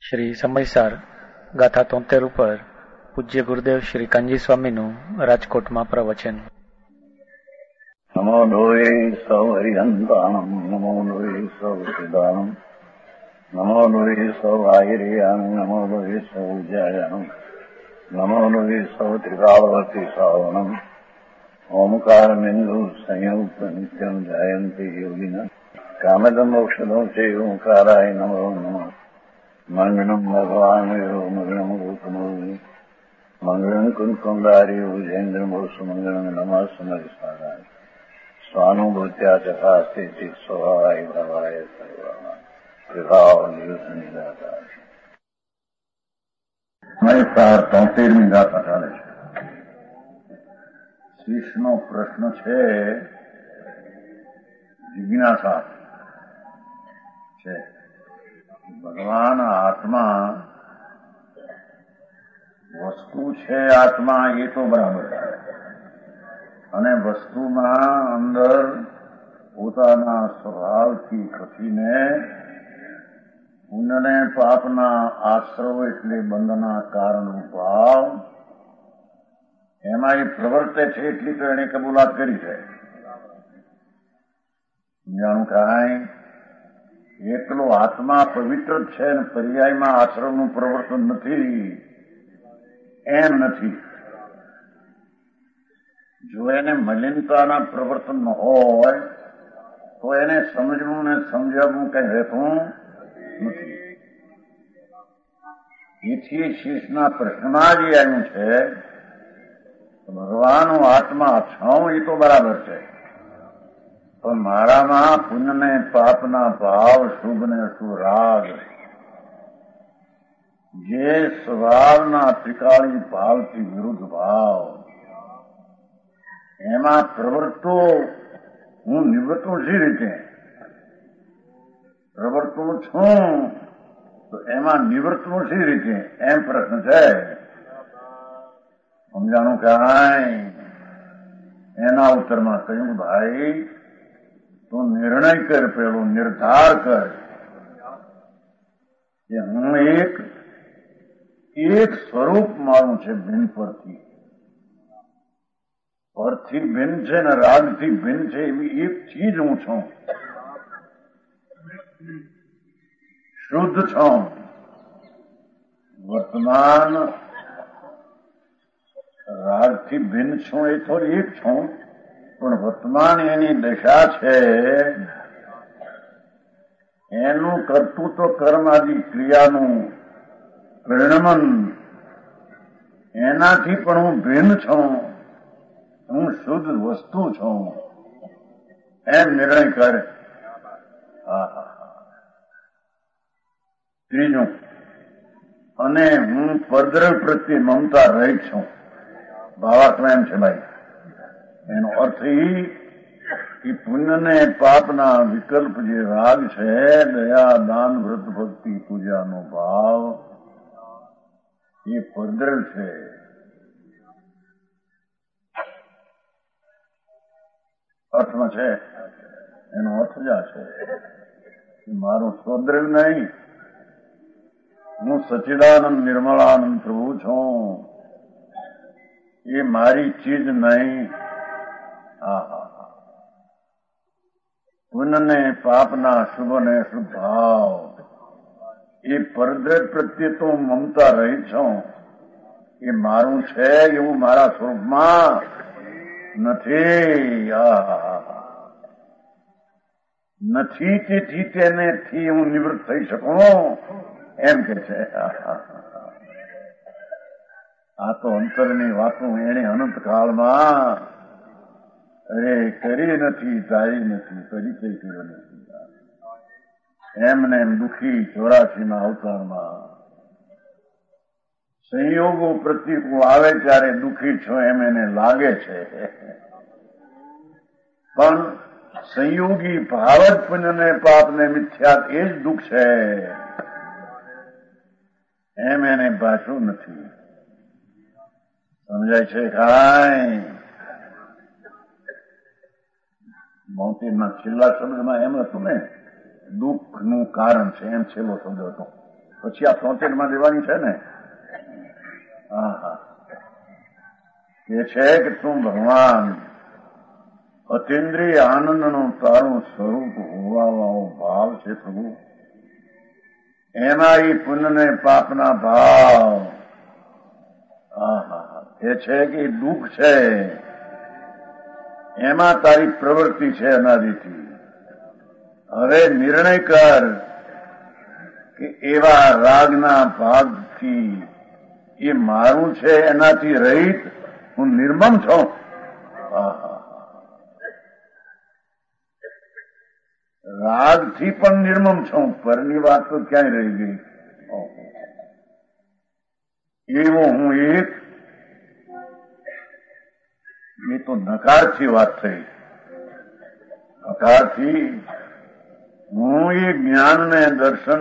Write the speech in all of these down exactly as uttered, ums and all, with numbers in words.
શ્રી સમયસાર ગાથા તોતેર ઉપર પૂજ્ય ગુરુદેવ શ્રી કાનજી સ્વામીનું રાજકોટમાં પ્રવચન. નમો લોહે સૌ હરિહંતાણમ, નમો લોહે સૌ સિદાનમ, નમો લોહે સૌ આયર્યામ, નમો લોહે સૌ જયામ, નમો લોહે સૌ ત્રિકાળવતી સાવનમ, ઓમકાર બિંદુ સંયુક્ત નિત્યમ જયંતિ યોગિના કામદમ મોક્ષદો છે ઓંકારાય નમો નમઃ. મંગળમ ભગવાન મંગળમ ગૌતમોની મંગળમ કુંકુંદારી ભુજેન્દ્ર મોસુ મંગળમ નમઃ સમર્ષાય સ્વાનુભૂત્યા ચકાસ્તે સ્વભાવાય ભવાય સર્વમાં વિભાવ નિયુદ્ધ નિરાકાર. સમયસાર તોતેરમી ગાથા ચાલે છે. શીશનો પ્રશ્ન છે, જિજ્ઞાસા છે. ભગવાન આત્મા વસ્તુ છે, આત્મા એ તો બરાબર છે, અને વસ્તુમાં અંદર પોતાના સ્વભાવથી ખસીને પુણ્યને પાપના આશ્રવ એટલે બંધના કારણ ભાવ એમાં એ પ્રવર્તે છે એટલી તો એને કબૂલાત કરી છે. જાણું કાંઈ એકલો આત્મા પવિત્ર જ છે ને પર્યાયમાં આશ્રમનું પ્રવર્તન નથી એમ નથી. જો એને મલિનતાના પ્રવર્તન હોય તો એને સમજવું ને સમજાવવું કઈ રહેતું નથી. એથી શીશના પ્રશ્નમાં જે આવ્યું છે ભગવાનનો આત્મા છું એ તો બરાબર છે, પણ મારામાં પુણ્ય ને પાપના ભાવ, શુભ ને અશુભ રાગ, જે સ્વભાવના ત્રિકાળી ભાવથી વિરુદ્ધ ભાવ, એમાં પ્રવર્તો હું નિવૃત્તું શી રીતે પ્રવર્તું છું તો એમાં નિવૃત્તું શી રીતે એમ પ્રશ્ન છે. સમજાણું કાંઈ એના ઉત્તરમાં કહ્યું, ભાઈ તો નિર્ણય કર, પેલો નિર્ધાર કર કે હું એક એક સ્વરૂપ મારું છે, ભિન્ન પરથી પરથી ભિન્ન છે ને રાગથી ભિન્ન છે એવી એક ચીજ હું છું. શુદ્ધ છું. વર્તમાન રાગથી ભિન્ન છું એ તો એક છું, પણ વર્તમાન એની દશા છે, એનું કર્તૃત્વ કર્મ આદિ ક્રિયાનું પરિણમન એનાથી પણ હું ભિન્ન છું, હું શુદ્ધ વસ્તુ છું એમ નિર્ણય કરે. ત્રીજું, અને હું પરદ્રવ પ્રત્યે મમતા રહિત છું. ભાવાર્થ એમ છે ભાઈ, એનો અર્થ એ પુણ્ય ને પાપના વિકલ્પ જે રાગ છે, દયા, દાન, વ્રત, ભક્તિ, પૂજાનો ભાવ એ પરદ્રવ છે. અર્થમાં છે, એનો અર્થ જ આ છે કે મારું સ્વદ્રવ નહીં, હું સચ્ચિદાનંદ નિર્મળાનંદ પ્રભુ છું, એ મારી ચીજ નહીં. હા, પુણ્ય ને પાપના શુભ ને શુભ ભાવ એ પરદ્રવ પ્રત્યે તો મમતા રહી છું, એ મારું છે એવું મારા સ્વરૂપમાં નથી. નથી તેથી તેને થી હું નિવૃત્ત થઈ શકું એમ કે છે. આ તો અંતરની વાતો એને અનંત કાળમાં અરે કરી નથી, ધારી નથી, પરિચય કર્યો નથી. એમને એમ દુઃખી ચોરાસીના અવતારમાં સંયોગો પ્રતિકૂળ આવે ત્યારે દુઃખી છો એમ એને લાગે છે, પણ સંયોગી ભાવ જ પુણ્ય ને પાપ ને મિથ્યાત એ જ દુઃખ છે એમ એને ભાષું નથી. સમજાય છે કાંઈ? મોતીના છેલ્લા શબ્દમાં એમ હતું ને, દુઃખનું કારણ છે એમ છેલ્લો શબ્દ હતો. પછી આ તોતેર માં દેવાની છે ને. હા હા એ છે કે તું ભગવાન અતિન્દ્રિય આનંદનું તારું સ્વરૂપ હોવાનો ભાવ છે પ્રભુ. એમાં એ પુણ્ય ને પાપના ભાવ એ છે કે દુઃખ છે, એમાં તારી પ્રવૃત્તિ છે અનાદિથી. હવે નિર્ણય કર કે એવા રાગના ભાગથી એ મારું છે, એનાથી રહિત હું નિર્મમ છું. રાગથી પણ નિર્મમ છું. પરની વાત તો ક્યાંય રહી ગઈ. એવો હું એક, એ તો નકારથી વાત થઈ. નકારથી હું એ જ્ઞાન ને દર્શન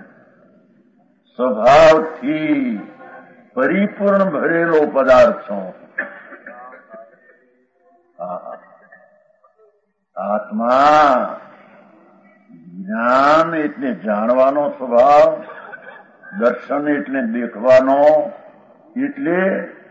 સ્વભાવથી પરિપૂર્ણ ભરેલો પદાર્થ છું. આત્મા જ્ઞાન એટલે જાણવાનો સ્વભાવ, દર્શન એટલે દેખવાનો, એટલે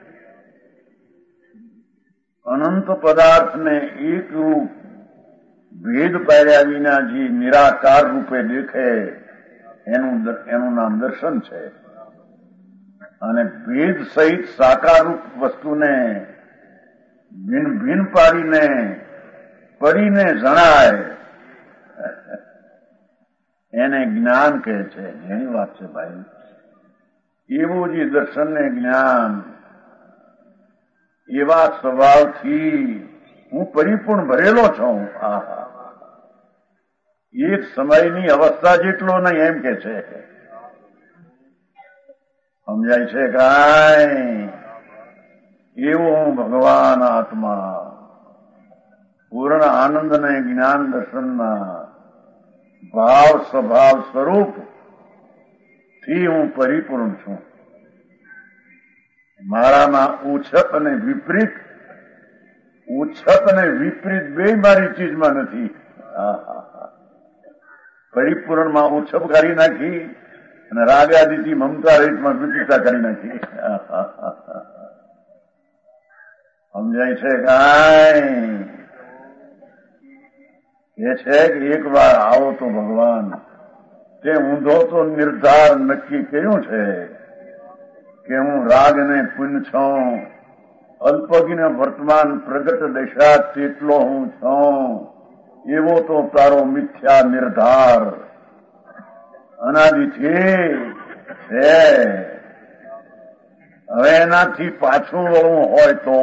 અનંત પદાર્થને એક રૂપ ભેદ પાડ્યા વિના જે નિરાકાર રૂપે દેખે એનું એનું નામ દર્શન છે. અને ભેદ સહિત સાકાર રૂપ વસ્તુને ભિન્ન ભિન્ન પાડીને પડીને જણાય એને જ્ઞાન કહે છે. એની વાત છે ભાઈ. એવું જે દર્શન ને જ્ઞાન એવા સ્વભાવથી હું પરિપૂર્ણ ભરેલો છું. આહા એક સમયની અવસ્થા જેટલો નહીં એમ કે છે. સમજાય છે કાંઈ? એવો હું ભગવાન આત્મા પૂર્ણ આનંદ ને જ્ઞાન દર્શનના ભાવ સ્વભાવ સ્વરૂપ થી હું પરિપૂર્ણ છું. મારામાં ઉછપ અને વિપરીત, ઉછપ અને વિપરીત બે મારી ચીજમાં નથી. પરિપૂર્ણમાં ઉછપ કરી નાખી અને રાગાદિથી મમતા રહિતમાં વિપરીતતા કરી નાખી. સમજાય છે કાંઈ? એ છે કે એક વાર આવો તો ભગવાન તે ઊંધો તો નિર્ધાર નક્કી કર્યું છે કે હું રાગ ને પુણ્ય છું, અલ્પજ્ઞ વર્તમાન પ્રગટ દશા તેટલો હું છું. એવો તો તારો મિથ્યા નિર્ધાર અનાદિથી છે. હવે એનાથી પાછું વળવું હોય તો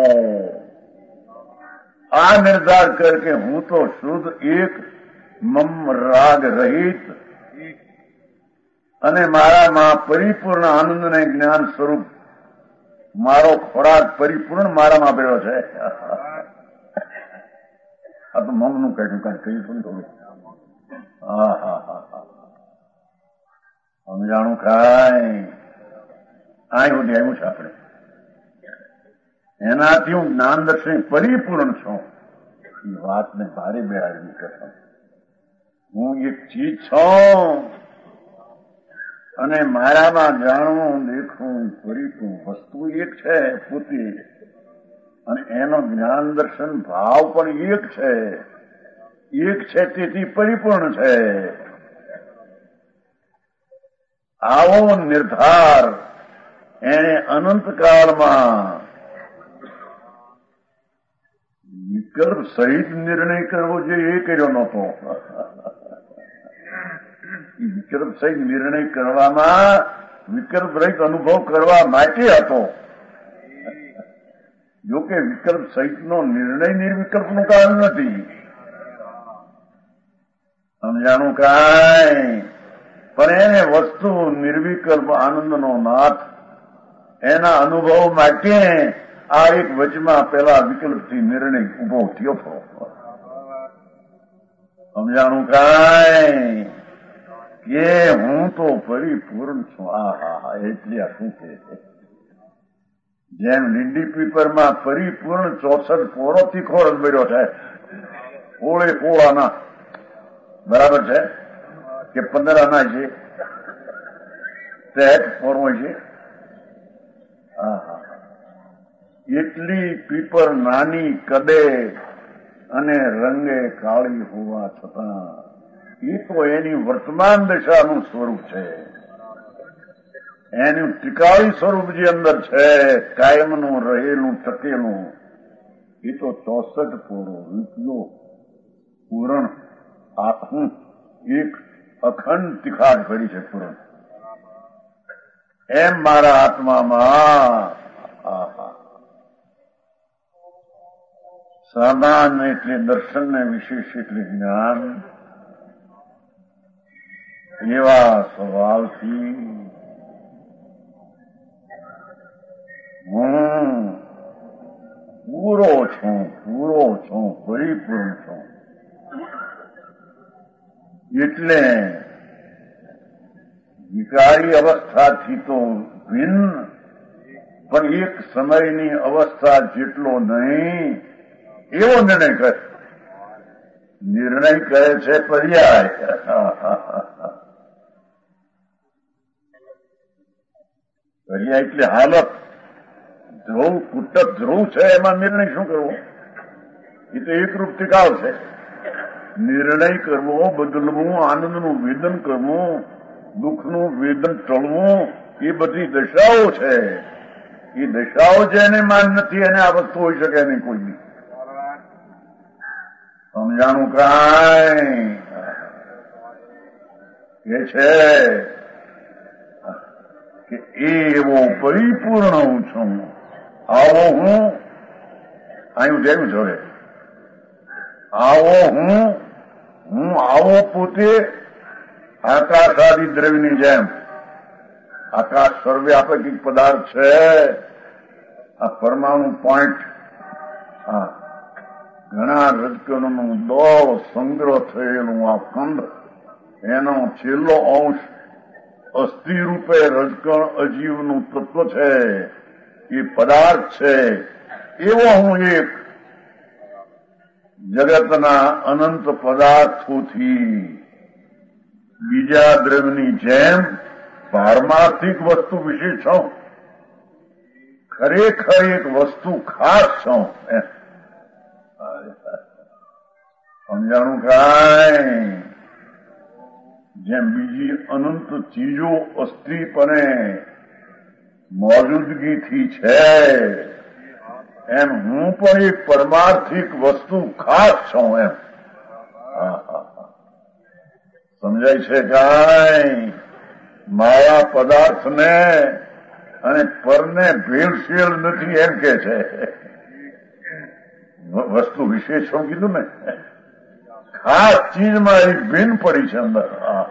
આ નિર્ધાર કર કે હું તો શુદ્ધ એક મમ રાગ રહિત અને મારામાં પરિપૂર્ણ આનંદ ને જ્ઞાન સ્વરૂપ મારો ખોરાક પરિપૂર્ણ મારામાં ભેળો છે. આ તો મમનું કહ્યું કાંઈ કહીશું થોડું. હા હા હા હા સમજાણું કાંઈ? આ સુધી આવ્યું છે આપણે. એનાથી હું જ્ઞાન દર્શન પરિપૂર્ણ છું. એ વાતને ભારે બેહાડવી કસમ. હું એક ચીજ છું અને મારામાં જાણવું દેખવું પરિપૂર્ણ વસ્તુ એક છે પોતે, અને એનો જ્ઞાન દર્શન ભાવ પણ એક છે. એક છે તેથી પરિપૂર્ણ છે. આવો નિર્ધાર એને અનંતકાળમાં વિકલ્પ સહિત નિર્ણય કરવો જોઈએ એ કર્યો નહોતો. વિકલ્પ સહિત નિર્ણય કરવામાં વિકલ્પ રહિત અનુભવ કરવા માટે હતો. જોકે વિકલ્પ સહિતનો નિર્ણય નિર્વિકલ્પનું કારણ નથી. સમજાણું કાંઈ? પણ એને વસ્તુ નિર્વિકલ્પ આનંદનો નાથ એના અનુભવ માટે આ એક વચમાં પેલા વિકલ્પથી નિર્ણય ઉભો થયો હતો. સમજાણું કાંઈ? કે હું તો પરિપૂર્ણ છું. આ હા હા એટલે આ શું કે છે? જેમ લીંડી પીપરમાં પરિપૂર્ણ ચોસઠ પોળો તીખો રસભર્યો છે. પોળે પોળાના બરાબર છે કે પંદર આના છે? સહેજ ફોરવો છે. એટલી પીપર નાની કદે અને રંગે કાળી હોવા છતાં એ તો એની વર્તમાન દશાનું સ્વરૂપ છે. એનું ટીકાળી સ્વરૂપ જે અંદર છે, કાયમનું રહેલું ટકેલું, એ તો ચોસઠ પોરો રૂપિયો પૂરણ આખું એક અખંડ તીખાટ કરી છે પૂરણ. એમ મારા આત્મામાં આહા સામાન એટલે દર્શન ને વિશેષ એટલે જ્ઞાન, એવા સવાલથી હું પૂરો છું, પૂરો છું, પરિપૂર્ણ છું. એટલે વિકારી અવસ્થાથી તો ભિન્ન, પણ એક સમયની અવસ્થા જેટલો નહીં એવો નિર્ણય કરે. નિર્ણય કહે છે પર્યાય. પર્યાય એટલે હાલત. ધ્રુવ કુટક ધ્રુવ છે, એમાં નિર્ણય શું કરવો? એ તો એકરૂપ ટીકાવ છે. નિર્ણય કરવો, બદલવું, આનંદનું વેદન કરવું, દુઃખનું વેદન ટળવું, એ બધી દશાઓ છે. એ દશાઓ જેને માન નથી એને આ વસ્તુ હોઈ શકે નહીં કોઈ બી. સમજાણું કાંઈ એ છે કે એવો પરિપૂર્ણ હું છું. આવો હું અહીં જેવું જોડે આવો હું હું આવો પોતે આકાશ આદિ દ્રવ્યની જેમ. આકાશ સર્વવ્યાપક એક પદાર્થ છે. આ પરમાણુ પોઈન્ટ, હા, ઘણા રજકણોનું દોડ સંગ્રહ થયેલું આ ખંડ, એનો છેલ્લો અંશ અસ્થિ રૂપે રજકણ અજીવનું તત્વ છે. એ પદાર્થ છે. એવો હું એક જગતના અનંત પદાર્થોથી બીજા દ્રવ્યની જેમ પારમાર્થિક વસ્તુ વિશે છું. ખરેખર એક વસ્તુ ખાસ છું. સમજાણું કાંઈ? જેમ બીજી અનંત ચીજો અસ્થિપણે મોજૂદગીથી છે, એમ હું પણ એક પરમાર્થિક વસ્તુ ખાસ છું. એમ સમજાય છે કાંઈ? માયા પદાર્થને અને પરને ભેળસેળ નથી એમ કે છે. વસ્તુ વિશેષ શું કીધું ને? ખાસ ચીજમાં એક ભિન્ન પડી છે અંદર.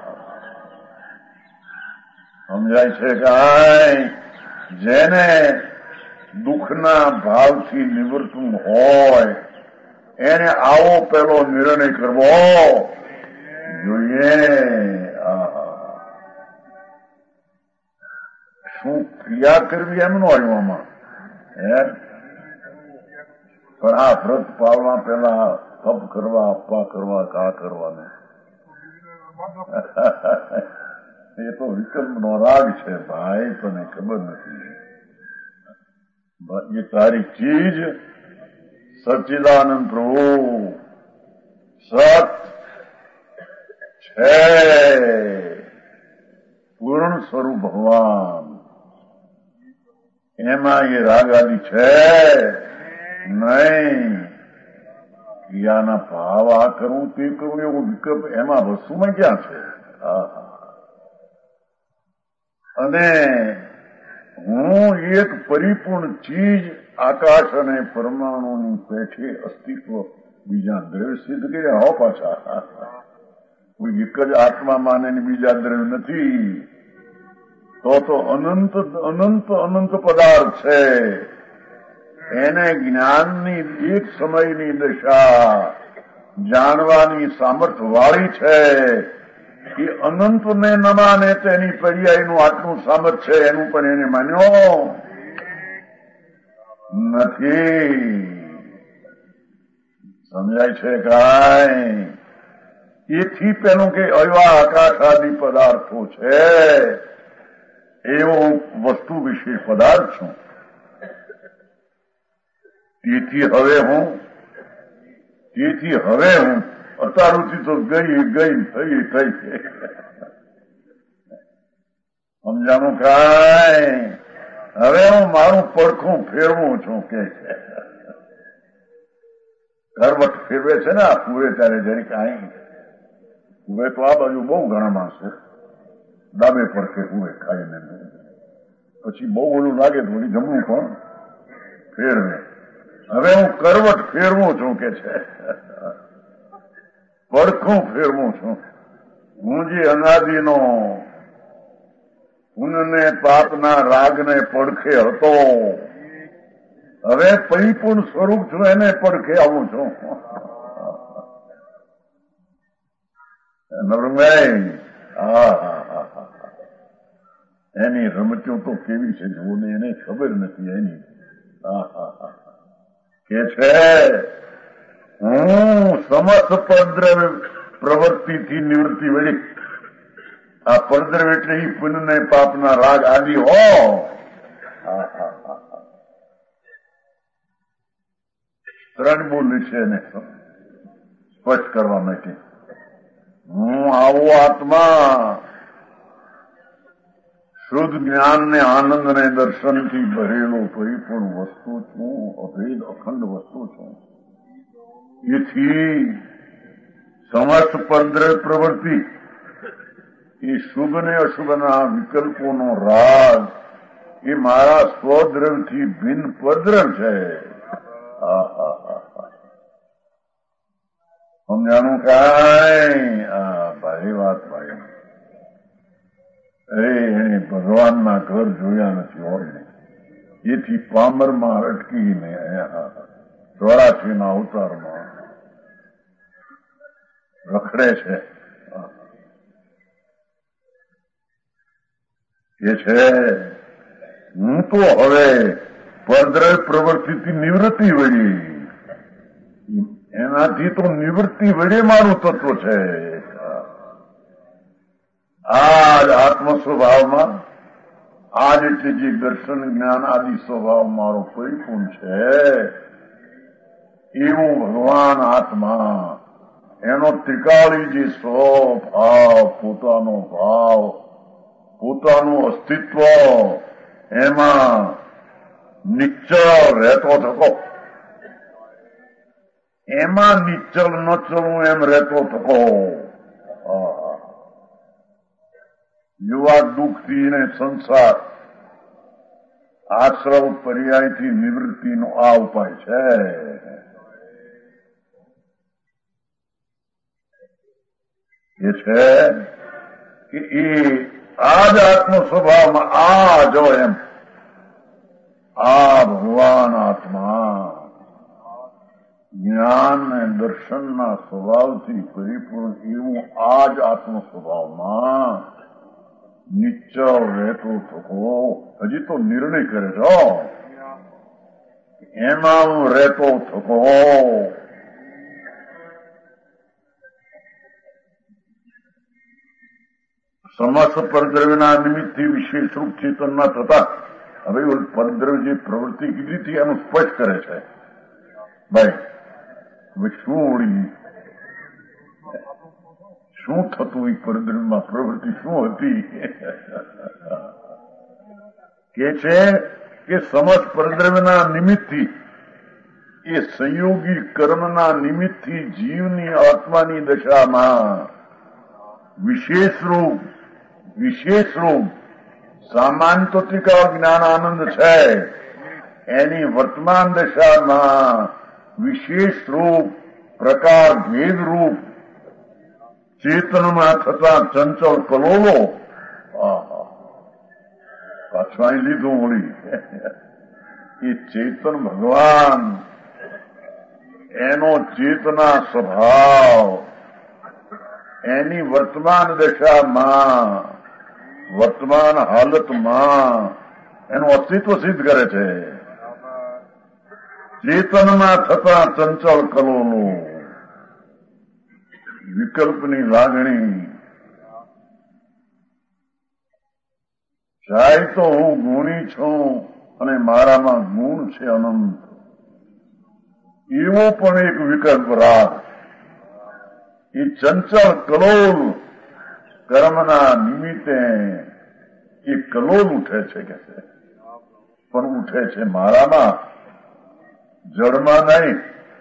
સમજાય છે કાંઈ? જેને દુઃખના ભાવથી નિવૃત્તું હોય એને આવો પેલો નિર્ણય કરવો જોઈએ. શું ક્રિયા કરવી એમનું આવ્યું આમાં. પણ આ વ્રત પાળવા પેલા તપ કરવા, આપવા કરવા, કા કરવાને એ તો વિકલ્પનો રાગ છે ભાઈ, તને ખબર નથી. એ તારી ચીજ સચ્ચિદાનંદ પ્રભુ સત છે, પૂર્ણ સ્વરૂપ ભગવાન. એમાં એ રાગ આદિ છે નહીં. ક્રિયાના ભાવ આ કરવું તે કરવું એવો વિકલ્પ એમાં વસ્તુમાં ક્યાં છે? અને હું એક પરિપૂર્ણ ચીજ આકાશ અને પરમાણુની પેઠે અસ્તિત્વ બીજા દ્રવ્ય સિદ્ધ કર્યા હો પાછા. કોઈ એક જ આત્મા માને બીજા દ્રવ્ય નથી. તો તો અનંત અનંત અનંત પદાર્થ છે. એને જ્ઞાનની એક સમયની દશા જાણવાની સામર્થ્ય વાળી છે. એ અનંતને ન માને તેની પર્યાયનું આટલું સામર્થ્ય છે, એનું પણ એને માન્યો નથી. સમજાય છે કાંઈ? એથી પેલું કે એવા આકાશ આદિ પદાર્થો છે એવો વસ્તુ વિશે પદાર્થ છું. તેથી હવે હું તેથી હવે હું અત્યારથી તો ગઈ ગઈ થઈ થઈ સમજાણું કાંઈ. હવે હું મારું પડખું ફેરવું છું કે છે. કરવટ ફેરવે છે ને આ કુવે ત્યારે જરી કાંઈ કુવે તો આ બાજુ બહુ ઘણા માણસો ડાબે પડખે કુવે ખાઈને પછી બહુ ઓલું લાગે તો ઓલી જમવું પણ ફેરવે. હવે હું કરવટ ફેરવું છું કે છે. પડખું ફેરવું છું. હું જે અનાદિનો પુણ્યને પાપના રાગને પડખે હતો, હવે પરિપૂર્ણ સ્વરૂપ છું એને પડખે આવું છું. નવરંગભાઈ હા હા હા એની રમતો તો કેવી છે જુઓ ને, એને ખબર નથી એની. હા હા હા કે છે હું સમસ્ત પરદ્રવ્ય પ્રવૃત્તિથી નિવૃત્તિ વળી. આ પરદ્રવ્ય એટલે એ પુણ્ય પાપના રાગ આદિ હો. ત્રણ બોલી છે એને સ્પષ્ટ કરવા માટે. હું આવો આત્મા શુદ્ધ જ્ઞાન ને આનંદ ને દર્શનથી ભરેલો પરિપૂર્ણ વસ્તુ છું, અભેદ અખંડ વસ્તુ છું. એથી સમસ્ત પરદ્રવ્ય પ્રવૃત્તિ એ શુભ ને અશુભના વિકલ્પોનો રાગ એ મારા સ્વદ્રવથી ભિન્ન પરદ્રવ છે. સમજાણું કાંઈ? આ ભારી વાત ભાઈ. અરે એને ભગવાનના ઘર જોયા નથી હોય એથી પામરમાં અટકીને ચોરાસીના અવતારમાં રખડે છે. કે છે હું તો હવે પરદ્રવ્ય પ્રવૃત્તિથી નિવૃત્તિ વળી. એનાથી તો નિવૃત્તિ વડે મારું તત્વ છે. આ જ આત્મ સ્વભાવમાં આજ એટલે જે દર્શન જ્ઞાન આદિ સ્વભાવ મારો પરિપૂર્ણ છે એવો ભગવાન આત્મા એનો ત્રિકાળી જે સ્વભાવ પોતાનો ભાવ પોતાનું અસ્તિત્વ એમાં નિશ્ચળ રહેતો થકો, એમાં નિશ્ચલ ન ચલવું એમ રહેતો થકો. યુવા દુઃખથી ને સંસાર આશ્રવ પર્યાયથી નિવૃત્તિનો આ ઉપાય છે. એ છે કે એ આ જ આત્મ સ્વભાવમાં આ જો એમ આ ભગવાન આત્મા જ્ઞાન અને દર્શનના સ્વભાવથી પરિપૂર્ણ એવું આ જ આત્મ સ્વભાવમાં નિશ્ચળ રહેતો થકો. હજી તો નિર્ણય કરે છો એમાં હું રહેતો થકો. સમસ્ત પરદ્રવ્યના નિમિત્તથી વિશેષ રૂપ ચેતનના થતા હવે પરદ્રવ્ય જે પ્રવૃત્તિ કીધી હતી એનું સ્પષ્ટ કરે છે. ભાઈ હવે શું ઓળી શું થતું એ પરદ્રવ્યમાં પ્રવૃત્તિ શું હતી કે છે કે સમસ્ત પરદ્રવ્યના નિમિત્તથી એ સંયોગી કર્મના નિમિત્તથી જીવની આત્માની દશામાં વિશેષ રૂપ વિશેષ રૂપ સામાન્ય તો ત્રિકાળ જ્ઞાન આનંદ છે, એની વર્તમાન દશામાં વિશેષ રૂપ પ્રકાર ભેદ રૂપ ચેતનમાં થતા ચંચળ કલોલો પાછું અહીં લીધું વળી એ ચેતન ભગવાન એનો ચેતના સ્વભાવ એની વર્તમાન દશામાં વર્તમાન હાલતમાં એનું અસ્તિત્વ સિદ્ધ કરે છે. ચેતનમાં થતા ચંચળ કલોલો વિકલ્પની લાગણી જાય તો હું ગુણી છું અને મારામાં ગુણ છે અનંત, એવો પણ એક વિકલ્પ રાગ. એ ચંચળ કલોલ કર્મના નિમિત્તે એ કલોલ ઉઠે છે કે છે, પણ ઉઠે છે મારામાં, જળમાં નહીં.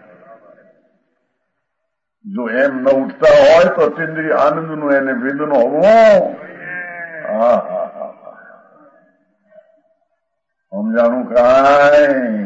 જો એમ ન ઉઠતા હોય તો અતિન્દ્રિય આનંદનું એને વેદન હોવું. હા હા હા સમજાણું કાંઈ?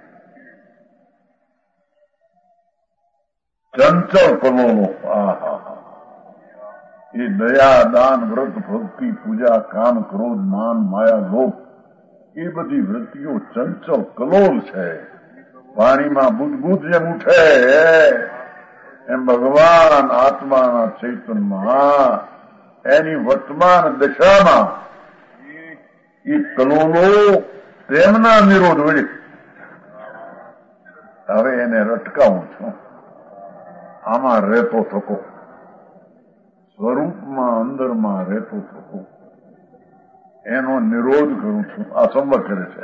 ચંચળ કલોલો. હા હા હા એ દયા, દાન, વ્રત, ભક્તિ, પૂજા, કામ, ક્રોધ, માન, માયા, લોભ, એ બધી વૃત્તિઓ ચંચળ કલોલ છે. પાણીમાં બુદબુદ જેમ ઉઠે એમ ભગવાન આત્માના ચૈતન્યમાં એની વર્તમાન દશામાં એ કલોલો તેમના નિરોધ વળી. હવે એને રટકાવું છું. આમાં રહેતો થકો, સ્વરૂપમાં અંદરમાં રહેતો થકો, એનો નિરોધ કરું છું. આ સંવત કરે છે,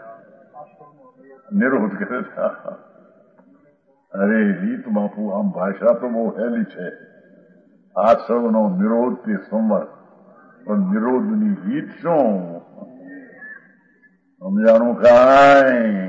નિરોધ કરે છે. અરે રીત બાપુ, આમ ભાષા તો બહુ હેલી છે. આ સૌનો નિરોધ તે સંવત, પણ નિરોધની રીત શું? સમજાણું કાંઈ?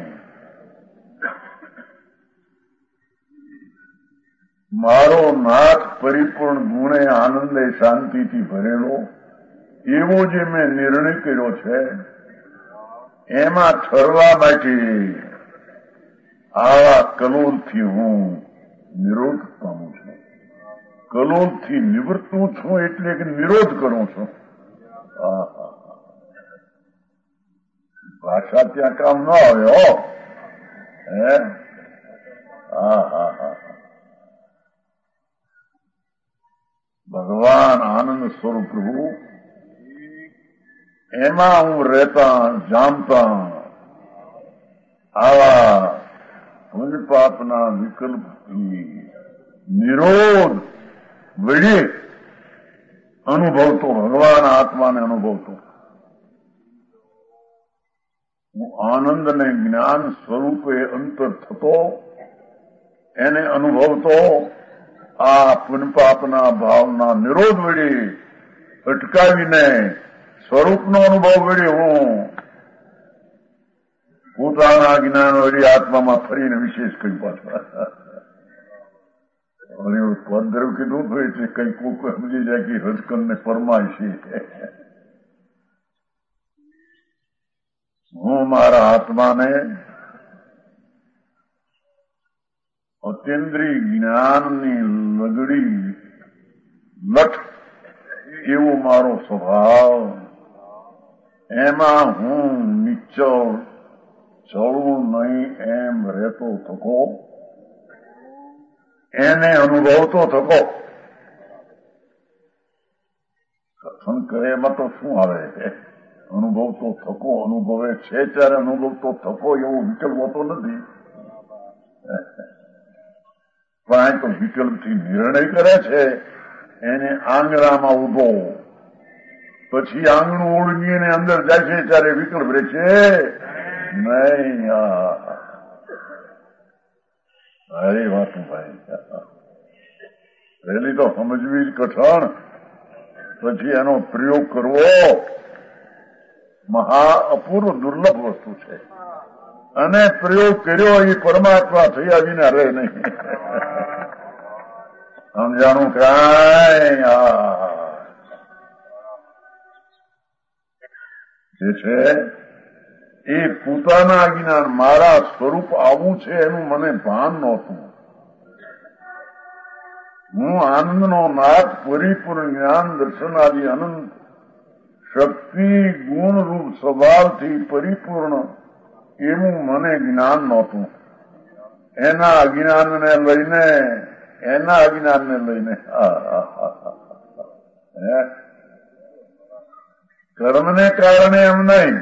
મારો નાથ પરિપૂર્ણ ગુણે આનંદે શાંતિથી ભરેલો એવો જે મેં નિર્ણય કર્યો છે, એમાં ઠરવા માટે આવા કલોલથી હું નિરોધ પામું છું. કલોલથી નિવૃત્તું છું એટલે કે નિરોધ કરું છું. ભાષા ત્યાં કામ ન આવે. હો હે હા હા હા ભગવાન આનંદ સ્વરૂપ પ્રભુ, એમાં હું રહેતા જાણતા આવા પુણ્ય પાપના વિકલ્પથી નિરોધ વળી અનુભવતો, ભગવાન આત્માને અનુભવતો, હું આનંદ અને જ્ઞાન સ્વરૂપે અંતર થતો એને અનુભવતો. આ પુનપાપના ભાવના નિરોધ વળી અટકાવીને સ્વરૂપનો અનુભવ વળી હું પોતાના જ્ઞાન વળી આત્મામાં ફરીને વિશેષ કહ્યું. પાછા પદ્રવ કીધું તો એટલે કઈ કોક સમજી જાય કે રજકન ને પરમાય છે. હું મારા આત્માને અતિન્દ્રિય જ્ઞાનની લગડી લઠ એવો મારો સ્વભાવ, એમાં હું નિશ્ચળ ચળવું નહીં એમ રહેતો થકો, એને અનુભવતો થકો. કથન કરે એમાં તો શું આવે? અનુભવતો થકો, અનુભવે છે ત્યારે અનુભવતો થકો એવો વિકલ્પ હોતો નથી. પણ તો વિકલ્પથી નિર્ણય કરે છે, એને આંગણામાં ઉભો, પછી આંગણું ઓળંગીને અંદર જાય છે ત્યારે વિકલ્પ રહે છે નહીં. અરે વાતું ભાઈ, પહેલી તો સમજવી જ કઠણ, પછી એનો પ્રયોગ કરવો મહા અપૂર્વ દુર્લભ વસ્તુ છે. અને પ્રયોગ કર્યો એ પરમાત્મા થયા વિના રહે નહીં. સમજાણું કાંઈ? જે છે એ પોતાના જ્ઞાન મારા સ્વરૂપ આવું છે એનું મને ભાન નહોતું. હું આનંદનો નાથ પરિપૂર્ણ જ્ઞાન દર્શનાદી અનંત શક્તિ ગુણરૂપ સ્વભાવથી પરિપૂર્ણ એવું મને જ્ઞાન નહોતું. એના અજ્ઞાનને લઈને એના અજ્ઞાનને લઈને કર્મને કારણે એમ નહીં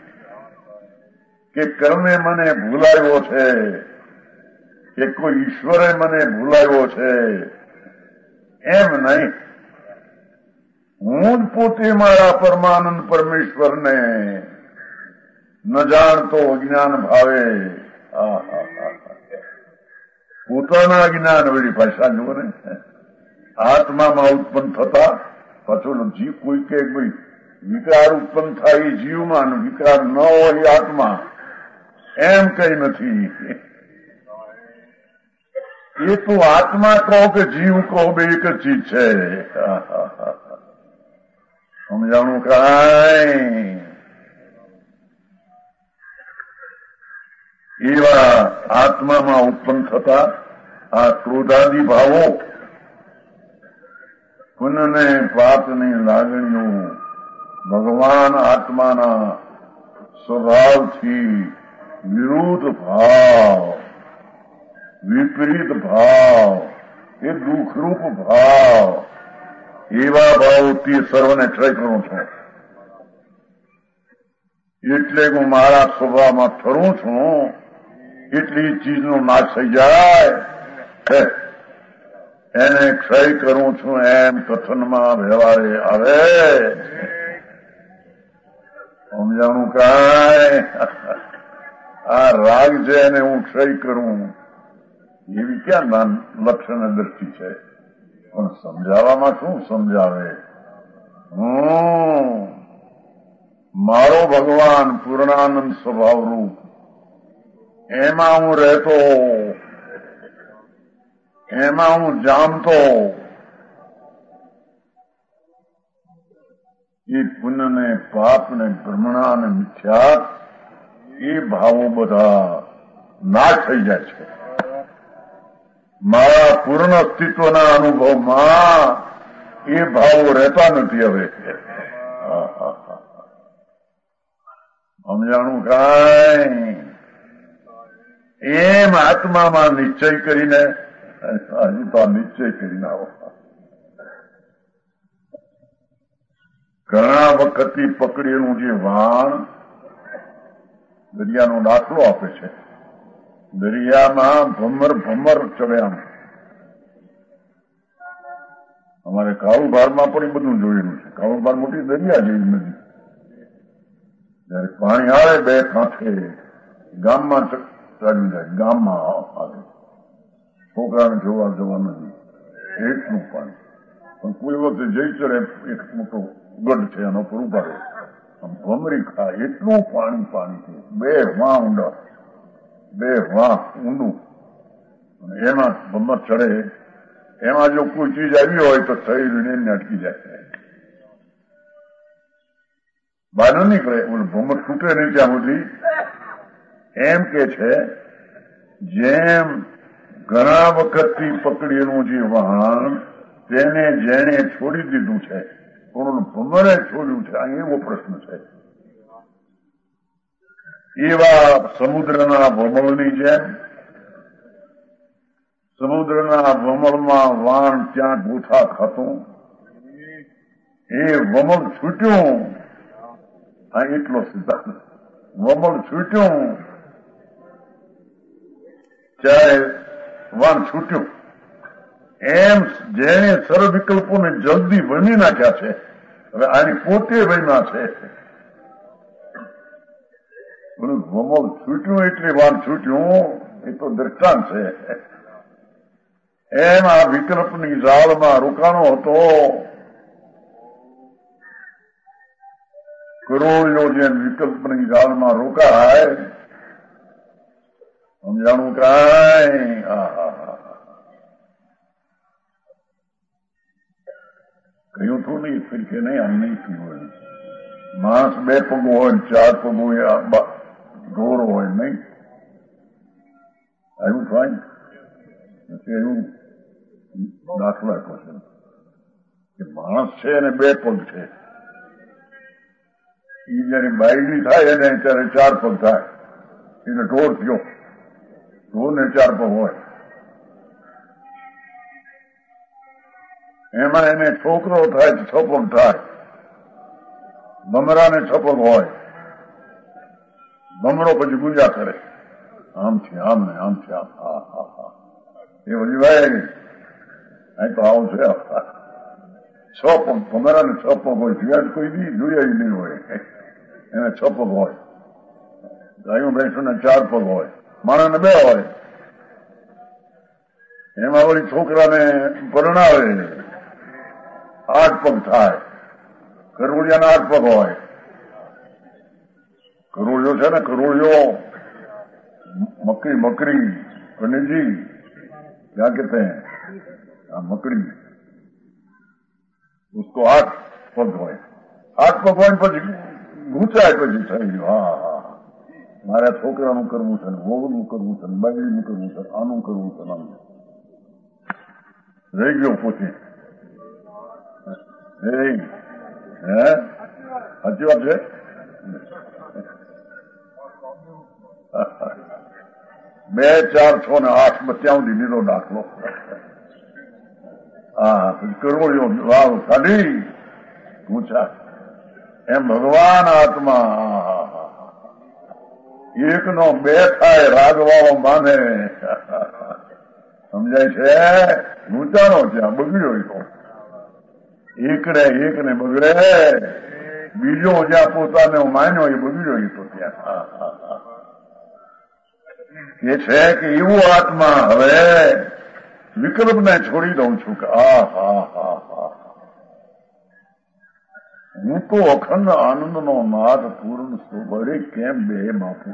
કે કર્મે મને ભૂલાવ્યો છે કે કોઈ ઈશ્વરે મને ભૂલાવ્યો છે, એમ નહીં. હું જ પોતે મારા પરમાનંદ પરમેશ્વરને ન જાણતો અજ્ઞાન ભાવે પોતાના જ્ઞાન વળી ભાષા જુઓ ને આત્મામાં ઉત્પન્ન થતા પાછો જીવ કોઈ કે ભાઈ વિકાર ઉત્પન્ન થાય એ જીવમાં વિકાર ન હોય આત્મા એમ કઈ નથી. એ તો આત્મા કહો કે જીવ કહો બે એક જ ચીજ છે. સમજાણું કાંઈ એવા આત્મામાં ઉત્પન્ન થતા આ ક્રોધાદી ભાવો પુનઃને પાપની લાગણીઓ ભગવાન આત્માના સ્વભાવથી વિરુદ્ધ ભાવ વિપરીત ભાવ એ દુઃખરૂપ ભાવ એવા ભાવથી સર્વને ક્ષય કરું છું. એટલે હું મારા સ્વભાવમાં ઠરું છું એટલી ચીજનો નાશ થઈ જાય એને ક્ષય કરું છું એમ કથનમાં વ્યવહારે આવે. સમજાણું કાંઈ આ રાગ છે એને હું ક્ષય કરું એવી ક્યાં લક્ષણ દ્રષ્ટિ છે? પણ સમજાવવામાં શું સમજાવે? હું મારો ભગવાન પૂર્ણાનંદ સ્વભાવરૂપ એમાં હું રહેતો, એમાં હું જામતો. એ પુણ્યને પાપને ભ્રમણાને મિથ્યા એ ભાવો બધા નાશ થઈ જાય છે. મારા પૂર્ણ અસ્તિત્વના અનુભવમાં એ ભાવો રહેતા નથી. હવે સમજાણું કાંઈ એમ આત્મામાં નિશ્ચય કરીને હજી તો નિશ્ચય કરીને આવો. ઘણા વખતથી પકડેલું જે વાણ દરિયાનો દાખલો આપે છે. દરિયામાં ભમર ભમર ચડ્યા. અમારે કાળુભારમાં પણ એ બધું જોયેલું છે. કાળુભાર મોટી દરિયા જેવી નદી. જયારે પાણી આવે બે કાંઠે ગામમાં ચાલી જાય, ગામમાં આવે છોકરાને જોવા જવા નથી એટલું પાણી. પણ કોઈ વખતે જઈ ચડે એક મોટો ગઢ છે એનો પર ઉભા રહે ભમરી ખાય એટલું પાણી પાણી છે. બે વાં ઊંડા, બે વાં ઊંડું. એમાં ભમર ચડે એમાં જો કોઈ ચીજ આવી હોય તો થઈ રહીને અટકી જાય, બહાર ન નીકળે. ઓલું ભમર છૂટે નહીં ત્યાં સુધી. એમ કે છે જેમ ઘણા વખતથી પકડેલું જે વહાણ તેને જેને છોડી દીધું છે પણ ભમરે છોડ્યું છે, આ એવો પ્રશ્ન છે. એવા સમુદ્રના ભમળની જેમ સમુદ્રના ભમળમાં વાણ ત્યાં ગોથા ખાતું એ વમળ છૂટ્યું. આ એટલો સિદ્ધાંત. વમળ છૂટ્યું ત્યારે વાણ છૂટ્યું. એમ જેને સર્વ વિકલ્પોને જલ્દી વણી નાખ્યા છે હવે આની પોતે વહીમાં છે. વમળ છૂટ્યું એટલે વાણ છૂટ્યું એ તો દ્રષ્ટાંત છે. એમ આ વિકલ્પની જાળમાં રોકાણો હતો. કરોડિયો જેમ વિકલ્પની જાળમાં રોકાય. સમજાણું કાંઈ? કહ્યું તો નહીં ફિર કે નહીં આમ નહીં થયું હોય. માણસ બે પગો હોય ચાર પગો હોય ઢોર હોય નહીં આવ્યું ફાઈન. એવું દાખલા કહો છે કે માણસ છે અને બે પગ છે. એ જયારે બાયડી થાય એને ત્યારે ચાર પગ થાય એને ઢોર થયો. ઢોર ને ચાર પગ હોય. એમાં એને છોકરો થાય તો છ પગ થાય. ભમરાને છ પગ હોય. ભમરો પછી ગુંજા કરે આમ છે આમ ને આમ છે આમ. હા હા હા એ બધી ભાઈ અહીં તો આવું છે. છ પગ ભમરાને છ પગ હોય, સિવાય કોઈ દી જોયા નહીં હોય. એને છ પગ હોય. ગાયું ભેંસોને ચાર પગ હોય, માણસને બે હોય. એમાં વળી છોકરાને પરણાવે આઠ પગ થાય. કરોડિયાના આઠ પગ હોય. કરોડિયો છે ને, કરોડિયો मकड़ी मकड़ी पंडित जी क्या कहते हैं, मकड़ी, उसको आठ पग હોય. આઠ પગ હોય પછી ઘૂંચાય પછી થઈ ગયું. હા હા મારે છોકરાનું કરવું છે, વહુનું કરવું છે, બાજરીનું કરવું છે, આનું કરવું છે, આનું રહી ગયો પોતે. હે સાચી વાત છે. બે ચાર છ ને આઠ બત્યા સુધી લીધો દાખલો. હા કરોડિયો વાવ કાઢી પૂછા એમ ભગવાન આત્મા એક નો બે થાય રાગવાળો માને. સમજાય છે. ઊંચાનો ત્યાં બગડ્યો તો એકને એક ને બગડે, બીજો જ્યાં પોતાને માન્યો એ બગડ્યો તો ત્યાં. એ છે કે એવું આત્મા હવે વિકલ્પને છોડી દઉં છું કે આ હા હા હા હું તો અખંડ આનંદનો નાદ પૂર્ણ છું. વળી કેમ બે માપું.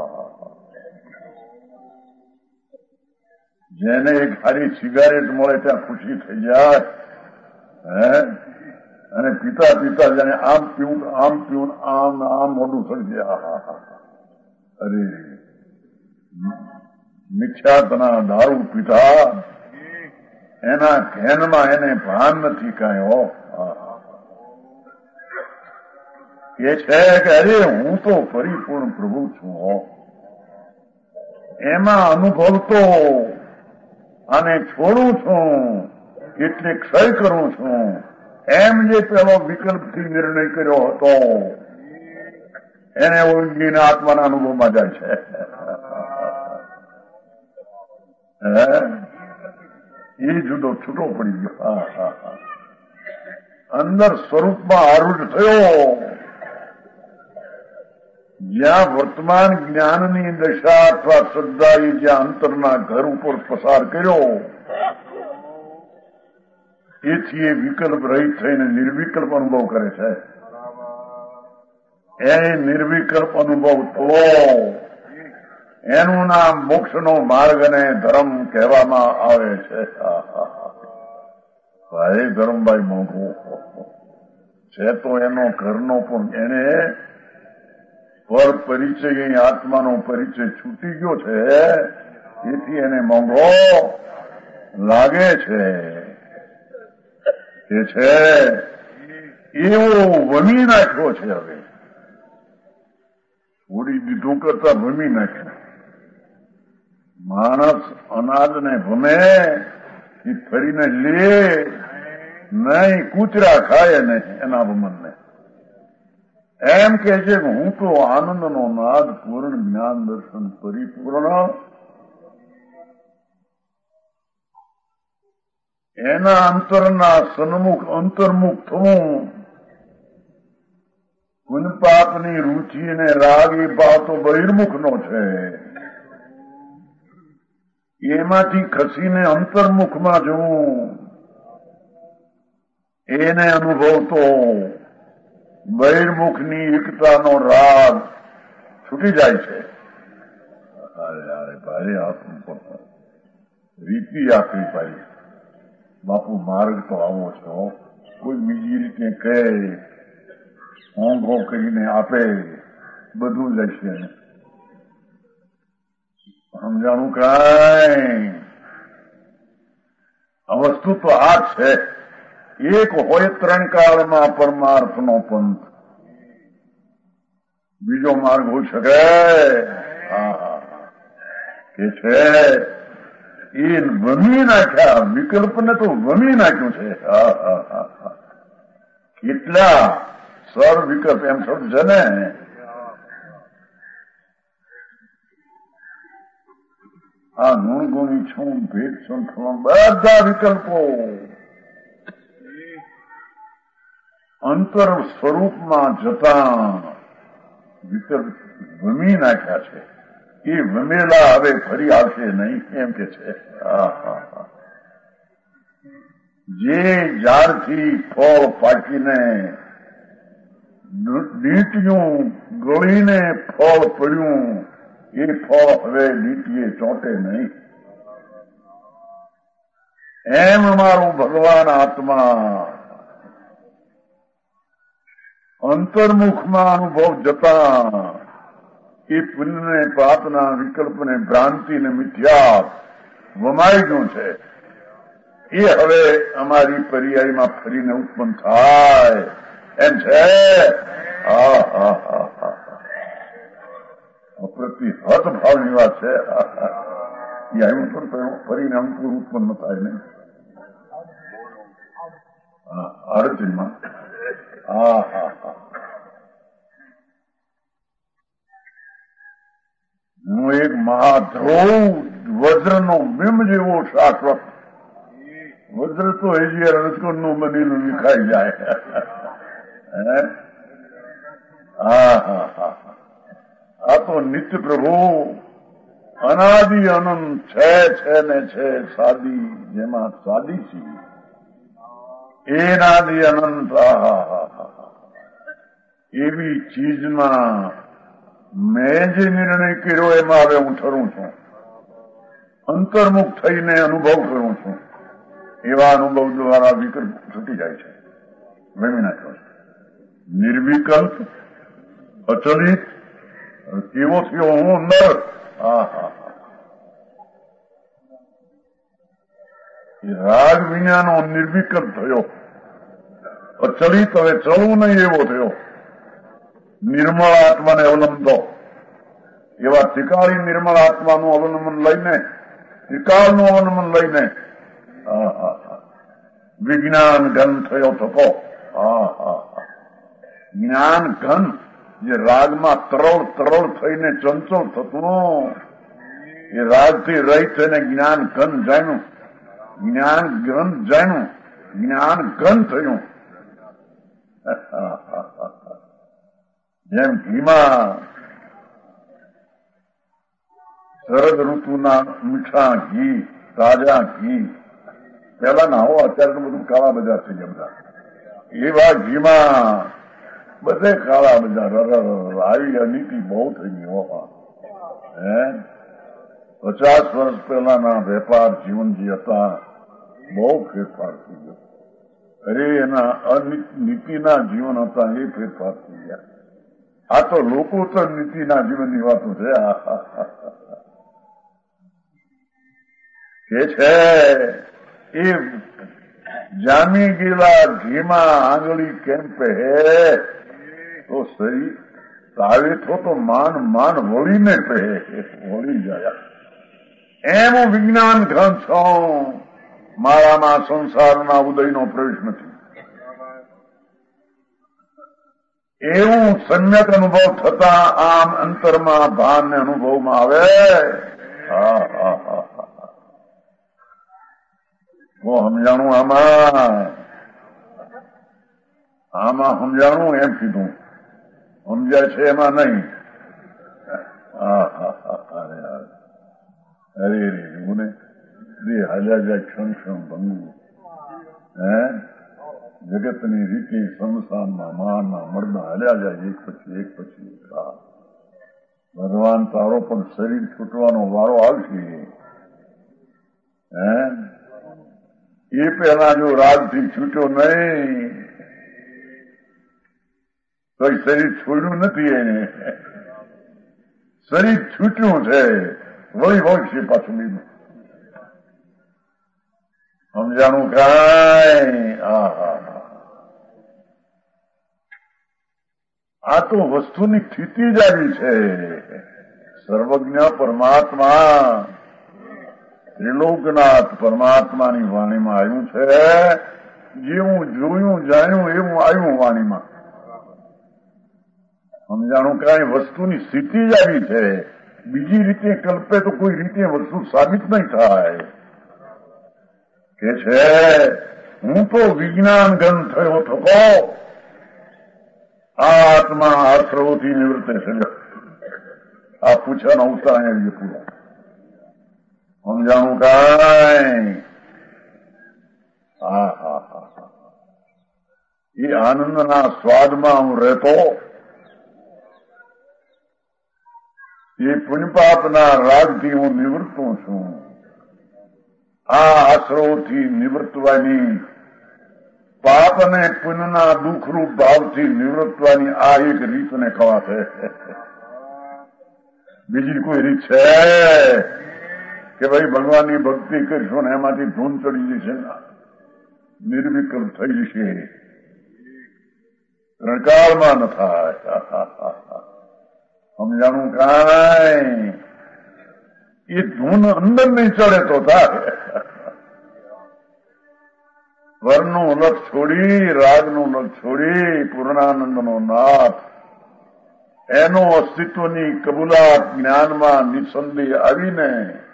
જેને એક ખાલી સિગારેટ મળે ત્યાં ખુશી થઈ જાય હે, અને પીતા પીતા જેને આમ પીવું આમ પીવું આમ આમ મોઢું થઈ જાય. અરે મિથ્યાતના દારૂ પીધા એના ઘેનમાં એને ભાન નથી કાંઈ. હો એ છે કે અરે હું તો પરિપૂર્ણ પ્રભુ છું. હો એમાં અનુભવતો અને છોડું છું એટલે ક્ષય કરું છું. એમ જે પેલો વિકલ્પથી નિર્ણય કર્યો હતો એને ઓળંગીને આત્માના અનુભવમાં જાય છે. એ જુદો છૂટો પડી ગયો. અંદર સ્વરૂપમાં આરૂઢ થયો. જ્યાં વર્તમાન જ્ઞાનની દશા અથવા શ્રદ્ધાએ જ્યાં અંતરના ઘર ઉપર પસાર કર્યો એથી એ વિકલ્પ રહિત થઈને નિર્વિકલ્પ અનુભવ કરે છે. એ નિર્વિકલ્પ અનુભવ તો એનું નામ મોક્ષનો માર્ગ અને ધર્મ કહેવામાં આવે છે. ભાઈ ધર્મભાઈ મોંઘો છે તો એનો ઘરનો પણ એને પર પરિચય આત્માનો પરિચય છૂટી ગયો છે એથી એને મોંઘો લાગે છે. એ છે એવો વમી નાખ્યો છે. હવે છોડી દીધું કરતા વમી નાખ્યો. માણસ અનાજને ભમે એ ફરીને લે નહીં, કૂતરા ખાય ને એના વમનને. એમ કે છે કે હું તો આનંદનો નાદ પૂર્ણ જ્ઞાન દર્શન પરિપૂર્ણ એના અંતરના સન્મુખ અંતર્મુખ થવું. પુનપાપની રુચિ અને રાગ એ ભાવ તો બહિર્મુખનો છે. એમાંથી ખસીને અંતર્મુખમાં જવું એને અનુભવતો બહિર્મુખની એકતાનો રાગ છૂટી જાય છે. ભારે આપવું પડે રીતિ આપવી ભાઈ. બાપુ માર્ગ તો આવો છો, કોઈ બીજી રીતે કહે હોંઘો કરીને આપે બધું જશે. સમજાણું કાંઈ આ વસ્તુ તો આ છે. એક હોય ત્રણ કાળમાં પરમાર્થનો પંથ, બીજો માર્ગ હોઈ શકે કે છે એ વમી નાખ્યા. વિકલ્પને તો વમી નાખ્યું છે. કેટલા સર વિકલ્પ એમ શબ્દ છે ને, આ ગુણગુણી છું ભેદ સંઠમાં બધા વિકલ્પો અંતર સ્વરૂપમાં જતા વિકલ્પ વમી નાખ્યા છે. એ વમેલા હવે ફરી આવશે નહીં એમ કે છે. જે ઝાડથી ફળ પાકીને લીટીયું ગળીને ફળ પડ્યું એ ફળ હવે લીટીએ ચોંટે નહીં. એમ અમારું ભગવાન આત્મા અંતર્મુખમાં અનુભવ જતા એ પુણ્યને પાપના વિકલ્પને ભ્રાંતિને મિથ્યા વમાઈ ગયું છે. એ હવે અમારી પર્યાયમાં ફરીને ઉત્પન્ન થાય એમ છે. હા હા હા હા પ્રતિહત ભાવની વાત છે. એ આવ્યું પણ ફરીને અંકુર ઉત્પન્ન થાય નહીં. હા અર્જુનમાં હા હા હા હું એક મહાધ્રુવ વજ્રનો બિંબ જેવો શાશ્વત. વજ્ર તો હજી રજકોટનું બનેલું વિખાઈ જાય. હા હા હા આ તો નિત્ય પ્રભુ અનાદિ અનંત છે છે ને છે સાદી જેમાં સાદી છે એનાદિ અનંત. એવી ચીજમાં મેં જે નિર્ણય કર્યો એમાં હવે હું ઠરું છું. અંતર્મુખ થઈને અનુભવ કરું છું. એવા અનુભવ દ્વારા વિકલ્પ છૂટી જાય છે. વેમી નાખ્યો છે. નિર્વિકલ્પ અચલિત કેવો થયો હું અંદર. હા હા એ રાગ વિજ્ઞાનો નિર્વિકલ્પ થયો. અચલિત હવે ચલવું નહીં એવો થયો. નિર્મળ આત્માને અવલંબતો એવા ત્રિકાળી નિર્મળ આત્માનું અવલંબન લઈને ત્રિકાળનું અવલંબન લઈને વિજ્ઞાન ઘન થયો થતો. હા હા જ્ઞાન ઘન જે રાગમાં તરળ તરળ થઈને ચંચળ થતું એ રાગથી રહિત થઈને જ્ઞાન ઘન જાણ્યું. જ્ઞાન ઘન જાણ્યું. જ્ઞાન ઘન થયું. જેમ ઘીમાં શરદ ઋતુના મીઠા ઘી તાજા ઘી પેલા ના હો અત્યારે તો બધું કાળા બજાર થઈ ગયા બધા. એવા ઘીમાં બધે કાળા બજાર આવી અનીતિ બહુ થઈ ગઈ હો. હે પચાસ વર્ષ પહેલાના વેપાર જીવન જે હતા બહુ ફેરફાર થઈ ગયો. અરે એના અનીતિના જીવન હતા એ ફેરફાર થઈ ગયા. આ તો લોકો તો નીતિના જીવનની વાતો છે. કે છે એ જામી ગયેલા ઘીમાં આંગળી કેમ પહે તો સહી તાવે થો તો માન માન વળીને પહે વળી જાય. એમ હું વિજ્ઞાન ઘન છું. મારામાં સંસારના ઉદયનો પ્રવેશ નથી. એવું સમ્યક અનુભવ થતા આમ અંતરમાં ભાન ને અનુભવમાં આવે. હા હા હા હું સમજાણું આમાં આમાં સમજાણું એમ કીધું. સમજાય છે એમાં નહીં. હા હા હા અરે અરે રે મને બે હાલ્યા જાય ક્ષણ ક્ષણ ભંગું. હે જગતની રીતે સંસારના માના મરના હાલ્યા જાય એક પછી એક પછી એક. ભગવાન તારો પણ શરીર છૂટવાનો વારો આવશે. હે એ પહેલા જો રાગથી છૂટ્યો નહીં તો શરીર છોડ્યું નથી. એને શરીર છૂટ્યું છે વળી વળી છે પાછું બીજું. સમજાણું કાંઈ. હા હા આ તો વસ્તુની સ્થિતિ જ આવી છે. સર્વજ્ઞ પરમાત્મા ત્રિલોકનાથ પરમાત્માની વાણીમાં આવ્યું છે. જેવું જોયું જાણ્યું એવું આવ્યું વાણીમાં. સમજાણું કાંઈ વસ્તુની સ્થિતિ જ આવી છે. બીજી રીતે કલ્પે તો કોઈ રીતે વસ્તુ સાબિત નહીં થાય. કે છે હું તો વિજ્ઞાન ઘન થયો થતો આત્મા આશ્રવોથી નિવૃત્ત છે. આ પૂછાનો ઉત્તર અહીંયા પૂરો સમજાણું કાંઈ. હા હા હા એ આનંદના સ્વાદમાં હું રહેતો, એ પુણ્યપાપના રાગથી હું નિવૃત્તો છું. આ આશ્રવોથી નિવૃત્તવાની, પાપ અને પુણ્યના દુઃખરૂપ ભાવથી નિવૃત્તવાની આ એક રીતને કવાશે. બીજી કોઈ રીત છે કે ભાઈ ભગવાનની ભક્તિ કરીશું ને એમાંથી ધૂન ચડી જશે, નિર્વિકલ્પ થઈ જશે, ત્રણકાળમાં ન થાય. સમજાણું કાંઈ. એ ધૂન અંદર નહીં ચડે તો થાય. વર્ણનું લક્ષ છોડી, રાગનું લક્ષ છોડી, પૂર્ણાનંદનો નાથ એનો અસ્તિત્વની કબૂલાત જ્ઞાનમાં નિસંદેહ આવીને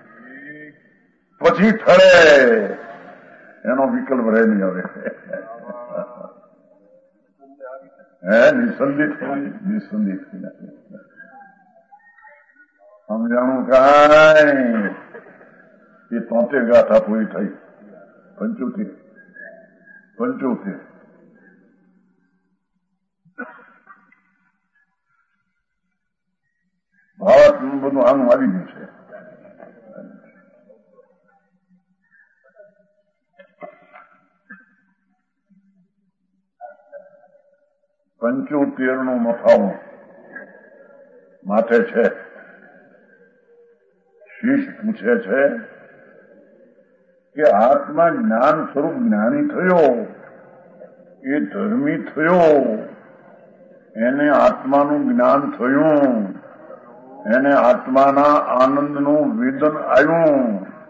પછી ઠરે, એનો વિકલ્પ રહે નહીં. હવે હે નિસંદિત નિસંદિત સમજાણું કાંઈ. એ તોતેર ગાથા પૂરી થઈ. પંચોતેર પંચોતેર ભારતનું બધું આનું આવી ગયું છે. પંચોતેર નું મથાવું માથે છે. શીશ પૂછે છે કે આત્મા જ્ઞાન સ્વરૂપ જ્ઞાની થયો, એ ધર્મી થયો, એને આત્માનું જ્ઞાન થયું, એને આત્માના આનંદનું વેદન આવ્યું,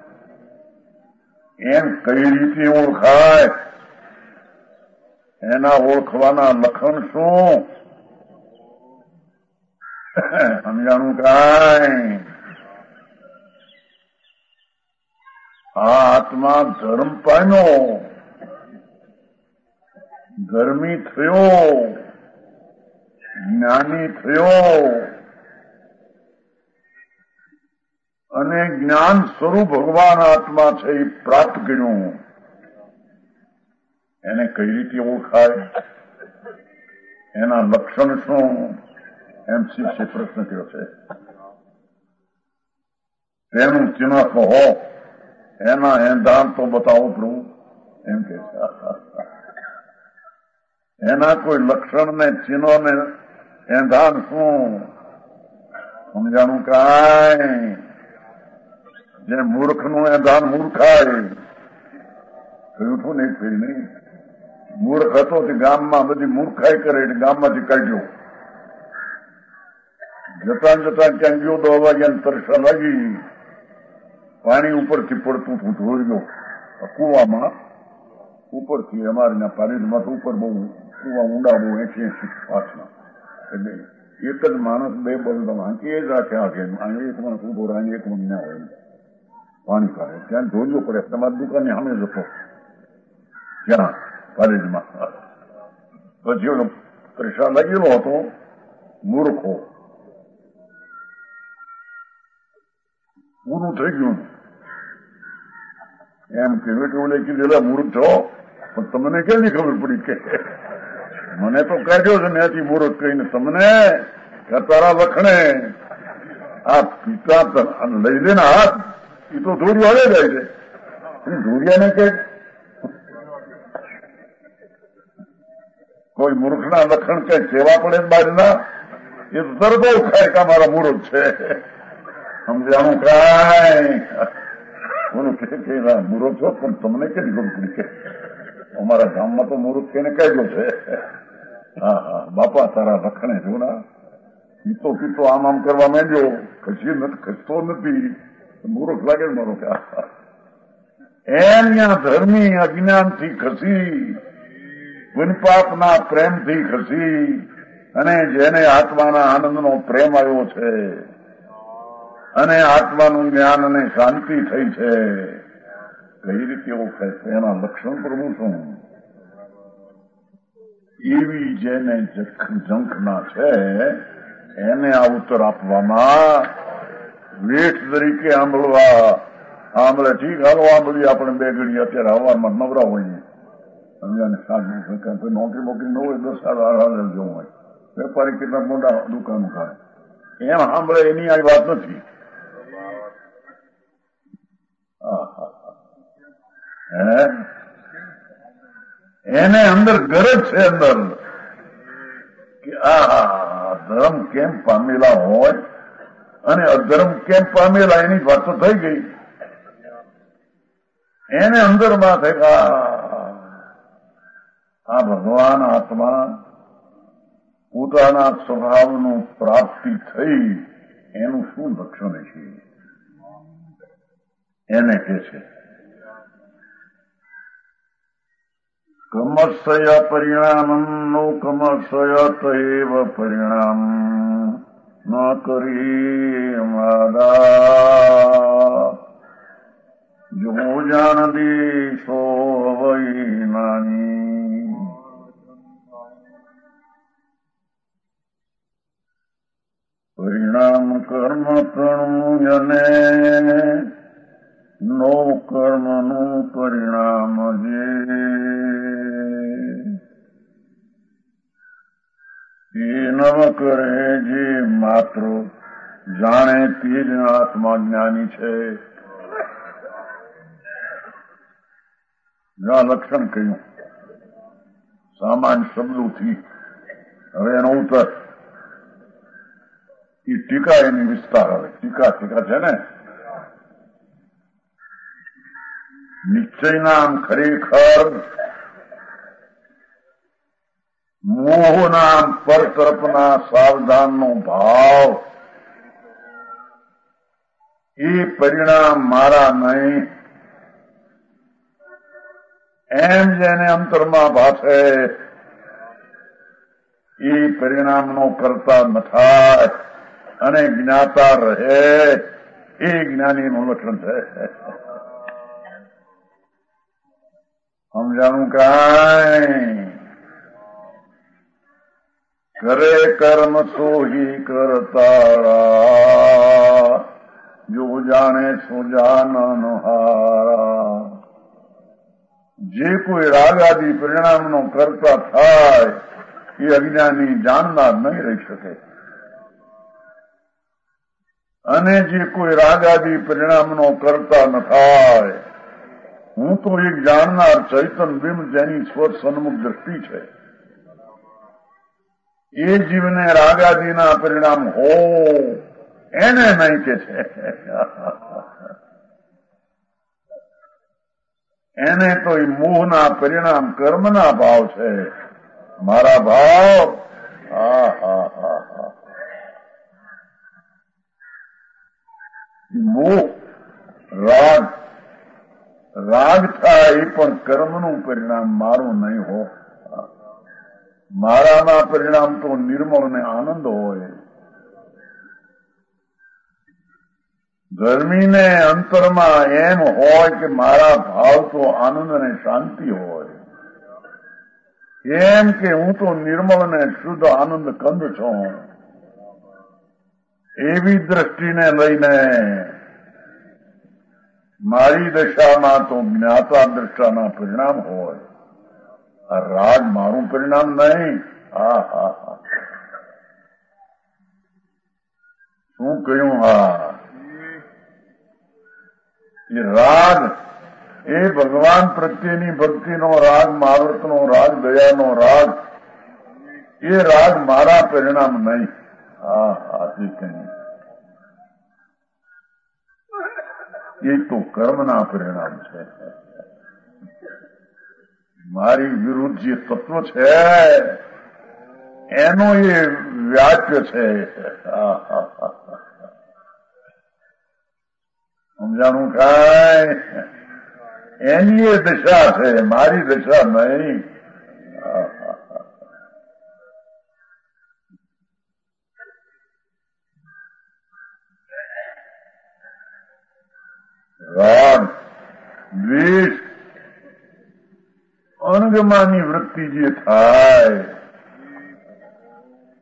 એમ કઈ રીતે ઓળખાય? એના ઓળખવાના લક્ષણ શું? સમજાણું કાંઈ. આ આત્મા ધર્મ પામ્યો, ધર્મી થયો, જ્ઞાની થયો અને જ્ઞાન સ્વરૂપ ભગવાન આત્મા છે એ પ્રાપ્ત કર્યું. એને કઈ રીતે ઓળખાય? એના લક્ષણ શું? એમ શિષ્ય પ્રશ્ન કર્યો છે. તેનું ચિહ્ન કહો, એના એંધાણ તો બતાવો પ્રભુ, એમ કે એના કોઈ લક્ષણ ને ચિહ્નો ને એંધાણ શું? સમજાણું કાંઈ. જે મૂર્ખનું એંધાણ મૂર્ખાય કહ્યું છું ને, ફેરી નહીં. મૂર્ખ હતો તે ગામમાં બધી મૂર્ખાઈ કરે એટલે ગામમાંથી કાઢ્યો. જતા જતા ક્યાં ગયો તો અવાજ્યા તરસા લાગી, પાણી ઉપરથી પડતું હતું, ઢોર્યો કુવામાં ઉપરથી. અમારે પાણીમાં ઉપર બહુ કુવા ઊંડા, બહુ એસી એસી પાછના. એટલે એક જ માણસ બે બળદમ હાંકી જ રાખે આખે. એક માણસ ઉભો રહે, એક મહિને ના હોય પાણી કાઢે. ત્યાં ઢોર્યો પડે. તમારી દુકાનની સામે જતો ત્યાં પારેજમાં. પછી ઓલો તરસા લાગેલો હતો, મૂર્ખો પૂરું થઈ ગયું. એમ કે ઓલે કીધેલા મૂર્ખ છો, પણ તમને કેવી ખબર પડી? કે મને તો કાઢ્યો છે ત્યાંથી મૂર્ખ કહીને. તમને તારા લખણે આ પિતા લઈ દે ને હાથ, એ તો ધોર્યું હાલે જાય છે. ધોરિયાને કે કોઈ મૂર્ખના લક્ષણ કઈ સેવા પડે બહારના, એ તો તરત ઓળખાય કે મારા મૂર્ખ છે. સમજાણું કાંઈ. બોલું કે મૂર્ખ છો, પણ તમને કેવી ખબર પડી? કે અમારા ગામમાં તો મૂર્ખ છે ને કાઢ્યો છે. હા હા બાપા તારા લખણે જો ના, પીતો પીતો આમ આમ કરવા માંડ્યો, ખસી નથી, ખસતો નથી, મૂર્ખ લાગે ને મારો. કે એમ ત્યાં ધર્મી અજ્ઞાનથી ખસી, પુણ્યપાપના પ્રેમથી ખસી, અને જેને આત્માના આનંદનો પ્રેમ આવ્યો છે અને આત્માનું જ્ઞાન અને શાંતિ થઈ છે, કઈ રીતે ઓળખાય છે? એના લક્ષણ પ્રભુ શું? એવી જેને ઝંખના છે એને આ ઉત્તર આપવામાં વેઠ તરીકે આંબળવા આંબળે ઠીક હાલો આંબળી આપણે બે ઘડી અત્યારે હવારમાં નવરા હોઈએ સમજાને સાંજ નોકરી બોકરી ન હોય દસ સાડા જવું હોય વેપારી કેટલા મોટા દુકાનો કાઢે એમ સાંભળે એની આ વાત નથી. એને અંદર ગરજ છે અંદર કે આ ધર્મ કેમ પામેલા હોય અને અધર્મ કેમ પામેલા એની વાત તો થઈ ગઈ. એને અંદરમાં થાય આ ભગવાન આત્મા પોતાના સ્વભાવનું પ્રાપ્તિ થઈ એનું શું લક્ષણ છે એને કે છે કમર્ષય પરિણામમ નો કમર્ષય તૈવ પરિણામ ન કરી માદા જો જાનદી સો વૈ નાની. પરિણામ કર્મ તણું અને નો કર્મનું પરિણામ જે એ નવ કરે જે માત્ર જાણે તે જ આત્મા જ્ઞાની છે. જ્યાં લક્ષણ કહ્યું સામાન્ય શબ્દોથી હવે એનો ઉત્તર એ ટીકા એની વિસ્તાર હવે ટીકા ટીકા છે ને નિશ્ચય નામ ખરેખર મોહ નામ પર તરફના સાવધાનનો ભાવ એ પરિણામ મારા નહીં એમ જેને અંતરમાં ભાષે એ પરિણામનો કરતા ન થાય અને જ્ઞાતા રહે એ જ્ઞાનીનું લક્ષણ છે. સમજાણું કાંઈ કરે કર્મ સોહી કરતારા જો જાણે સો જાનન હારા. જે કોઈ રાગ આદિ પરિણામનો કરતા થાય એ અજ્ઞાની જાણનાર નહીં રહી શકે અને જે કોઈ રાગ આદિ પરિણામનો કરતા ન થાય હું તો એક જાણનાર ચૈતન બિંબ જેની સ્વર સન્મુખ દ્રષ્ટિ છે એ જીવને રાગાદિના પરિણામ હો એને નહીં કે છે. એને તો એ મોહના પરિણામ કર્મના ભાવ છે. મારા ભાવ હા હા હા હા મોહ રાગ રાગ થાય એ પણ કર્મનું પરિણામ મારું નહીં હો. મારાના પરિણામ તો નિર્મળ ને આનંદ હોય. ગરમીને અંતરમાં એમ હોય કે મારા ભાવ તો આનંદ અને શાંતિ હોય એમ કે હું તો નિર્મળ ને શુદ્ધ આનંદ કંદ છું એવી દ્રષ્ટિને લઈને મારી દશામાં તો જ્ઞાતા દ્રષ્ટાના પરિણામ હોય. આ રાગ મારું પરિણામ નહીં. હા હા હા શું કહ્યું? હા એ રાગ એ ભગવાન પ્રત્યેની ભક્તિનો રાગ માવર્તનો રાગ દયાનો રાગ એ રાગ મારા પરિણામ નહીં. હા હા તે કહ્યું એ તો કર્મના પરિણામ છે. મારી વિરુદ્ધ જે તત્વ છે એનો એ વ્યાપ્ય છે. સમજાણું કાંઈ? એની એ દશા છે મારી દશા નહીં. રાગ દ્વેષ અંગમાની વૃત્તિ જે થાય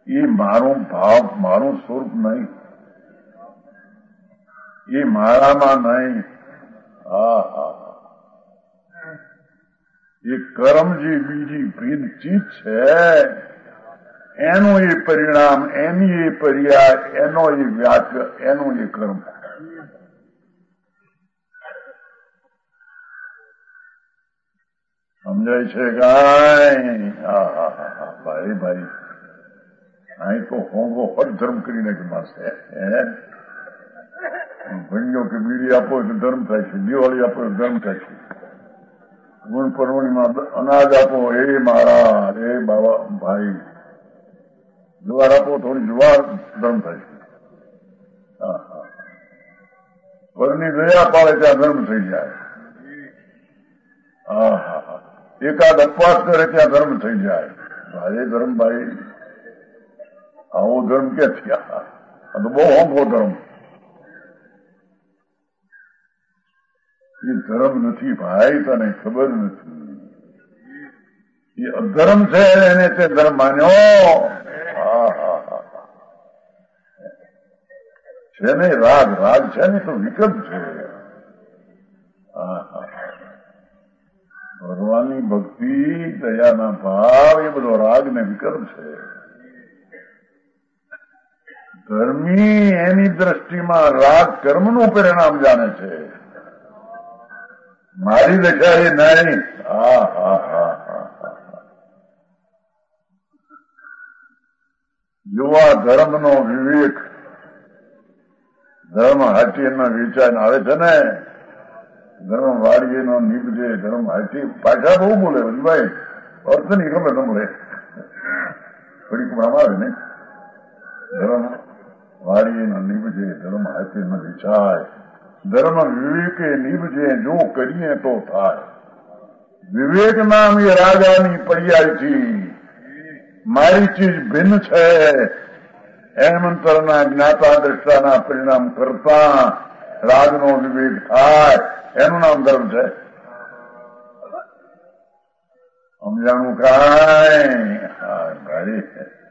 એ મારું ભાવ, મારું સ્વરૂપ નહીં, એ મારામાં નહીં. હા હા એ કર્મ જે બીજી ભીન ચીજ છે એનું એ પરિણામ, એની એ પર્યાય, એનો એ વ્યાખ્ય, એનું એ કર્મ. સમજાય છે ગાય? હા હા હા ભાઈ ભાઈ અહીં તો હોંગો હર ધર્મ કરીને કે માસે ભણ્યો કે બીડી આપો એટલે ધર્મ થાય છે, દિવાળી આપો એટલે ધર્મ થાય છે, ગુણ પરવણીમાં અનાજ આપો એ મારા એ બાબા ભાઈ, જુવાર આપો થોડી જુવાર ધર્મ થાય છે. હા હા પરની દયા પાડે ત્યાં ધર્મ થઈ જાય. હા હા હા એકાદ અપવાસ કરે ત્યાં ધર્મ થઈ જાય. ભાઈ ધર્મ ભાઈ આવો ધર્મ ક્યાં થયા? આ તો બહુ હોંભો ધર્મ. એ ધર્મ નથી ભાઈ, તને ખબર નથી. એ અધર્મ છે એને તે ધર્મ માન્યો. હા હા હા છે નહીં રાગ, રાગ છે ને તો વિકલ્પ છે. હા હા ભગવાનની ભક્તિ, દયાના ભાવ એ બધો રાગ ને વિકલ્પ છે. ધર્મી એની દ્રષ્ટિમાં રાગ કર્મનું પરિણામ જાણે છે, મારી દશા એ નહીં. હા હા હા હા યુવા ધર્મનો વિવેક, ધર્મ હાટીનો વિચાર આવે છે ને, ધર્મ વાળીનો નીપજે, ધર્મ હાટી પાછા બહુ બોલે ભાઈ, અર્થ નહીં ખબર તમને થોડીક આવે ને. ધર્મ વાળીનો નીપજે, ધર્મ હાટીનો વિચાર, ધર્મ વિવેકે નીપજે, જો કરીએ તો થાય. વિવેક નામ એ રાજાની પર્યાયથી મારી ચીજ ભિન્ન છે એમ અંતરના જ્ઞાતા દ્રષ્ટાના પરિણામ કરતા રાગનો વિવેક થાય, એનું નામ ધર્મ છે. સમજાણું કાંઈ? હા ભાઈ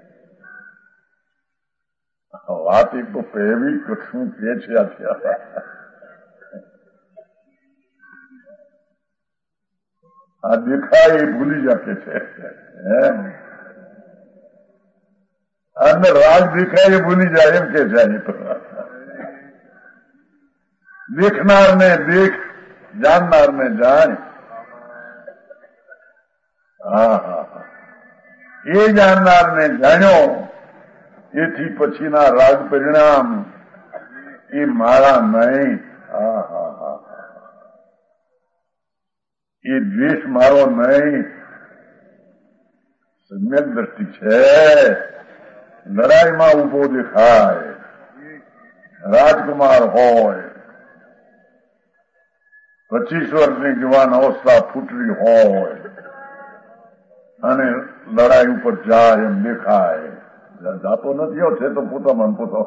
વાત એક તો પહેવી શું કે છે અત્યારે આ દેખાય એ ભૂલી શકે છે. અને રાગ દેખાય એ ભૂલી જાય એમ કે છે. દેખનાર ને દેખ, જાણનાર ને જાણ. હા હા હા એ જાણનાર ને જાણ્યો, એથી પછીના રાગ પરિણામ એ મારા નહીં. હા હા હા એ દ્વેષ મારો નહીં. સમ્યક દ્રષ્ટિ છે. લડાઈમાં ઉભો દેખાય, રાજકુમાર હોય, પચીસ વર્ષની જુવાન અવસ્થા ફૂટરી હોય અને લડાઈ ઉપર જાય એમ દેખાય. જાતો નથી છે તો પોતામાં પોતો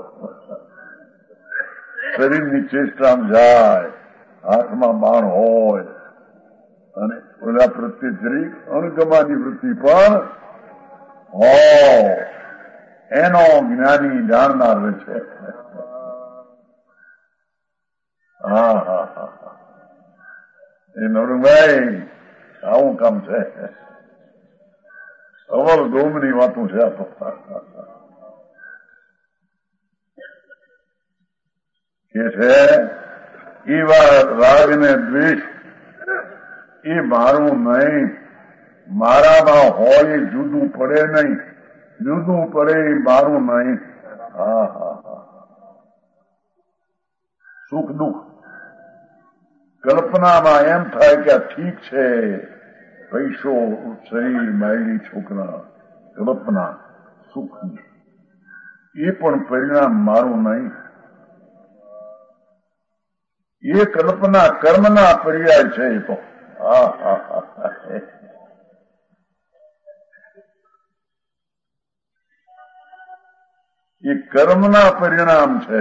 શરીરની ચેષ્ટામાં જાય, હાથમાં બાણ હોય અને ઓલા પ્રત્યે જરી અણગમાની વૃત્તિ પણ હોય, એનો જ્ઞાની જાણનાર છે. હા હા હા એ નવરંગભાઈ આવું કામ છે. અવર દોમની વાતું છે. કે છે એવા રાગ ને દ્વેષ એ મારું નહીં, મારામાં હોય એ જુદું પડે નહીં, જુદું પડે એ મારું નહીં. હા હા હા સુખ દુઃખ કલ્પનામાં એમ થાય કે આ ઠીક છે, પૈસો, શરીર, માયલી, છોકરા, કલ્પના સુખની, એ પણ પરિણામ મારું નહીં. એ કલ્પના કર્મના પર્યાય છે. એ તો હા હા હા એ કર્મના પરિણામ છે,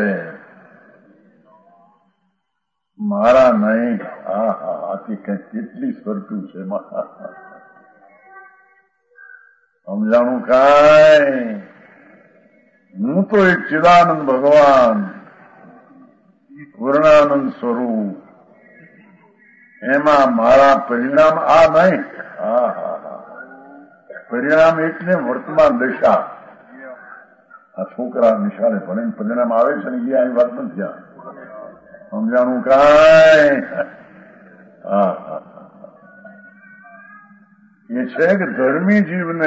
મારા નહીં. હા હા આથી કઈ કેટલી સ્વર્તું છે. સમજાણું કાંઈ? હું તો એક ચિદાનંદ ભગવાન પૂર્ણાનંદ સ્વરૂપ, એમાં મારા પરિણામ આ નહીં. હા હા હા પરિણામ એટલે વર્તમાન દશા. આ છોકરા નિશાળે ભણીને પરિણામ આવે છે ને એ આવી વાત નથી. આ સમજાણું કાંઈ. હા હા એ છે કે ધર્મી જીવને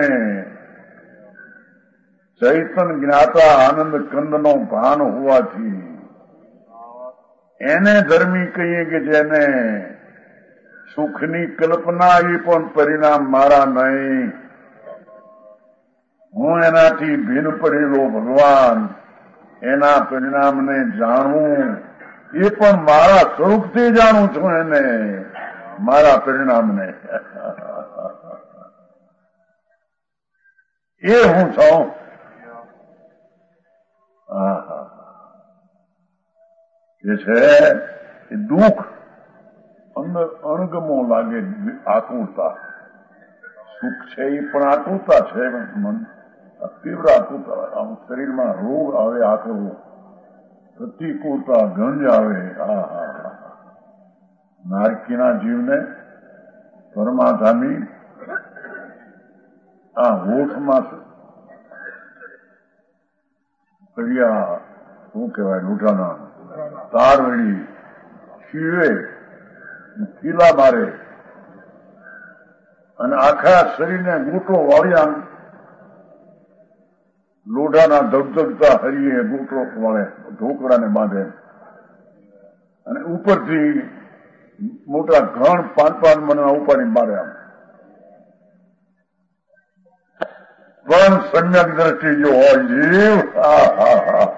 ચૈતન જ્ઞાતા આનંદ કંદનો ભાન હોવાથી એને ધર્મી કહીએ કે જેને સુખની કલ્પના એ પણ પરિણામ મારા નહીં. હું એનાથી ભિન્ન પડેલો ભગવાન, એના પરિણામને જાણવું એ પણ મારા સ્વરૂપથી જાણું છું. એને મારા પરિણામને એ હું છું. એ છે એ દુઃખ અંદર અણગમો લાગે, આકુરતા. સુખ છે એ પણ આકુરતા છે. મન તીવ્ર આકુરતા. આમ શરીરમાં રોગ આવે, આકરો પ્રતિકૂળતા, ગંજ આવે. હા હા હા નારકીના જીવને પરમાધામી આ હોઠમાં કડિયા શું કહેવાય, લોટાના તાર વળી શીવે, કીલા મારે અને આખા શરીરને ગોટો વાળ્યા, લોઢાના ધગધગતા હરીએ ગોટો વાળે, ઢોકળાને બાંધે અને ઉપરથી મોટા ઘણ પાંચ પાંચ મને ઉપાડી મારે. આમ પણ સમ્યક દ્રષ્ટિ જો હોય જીવ, હા હા હા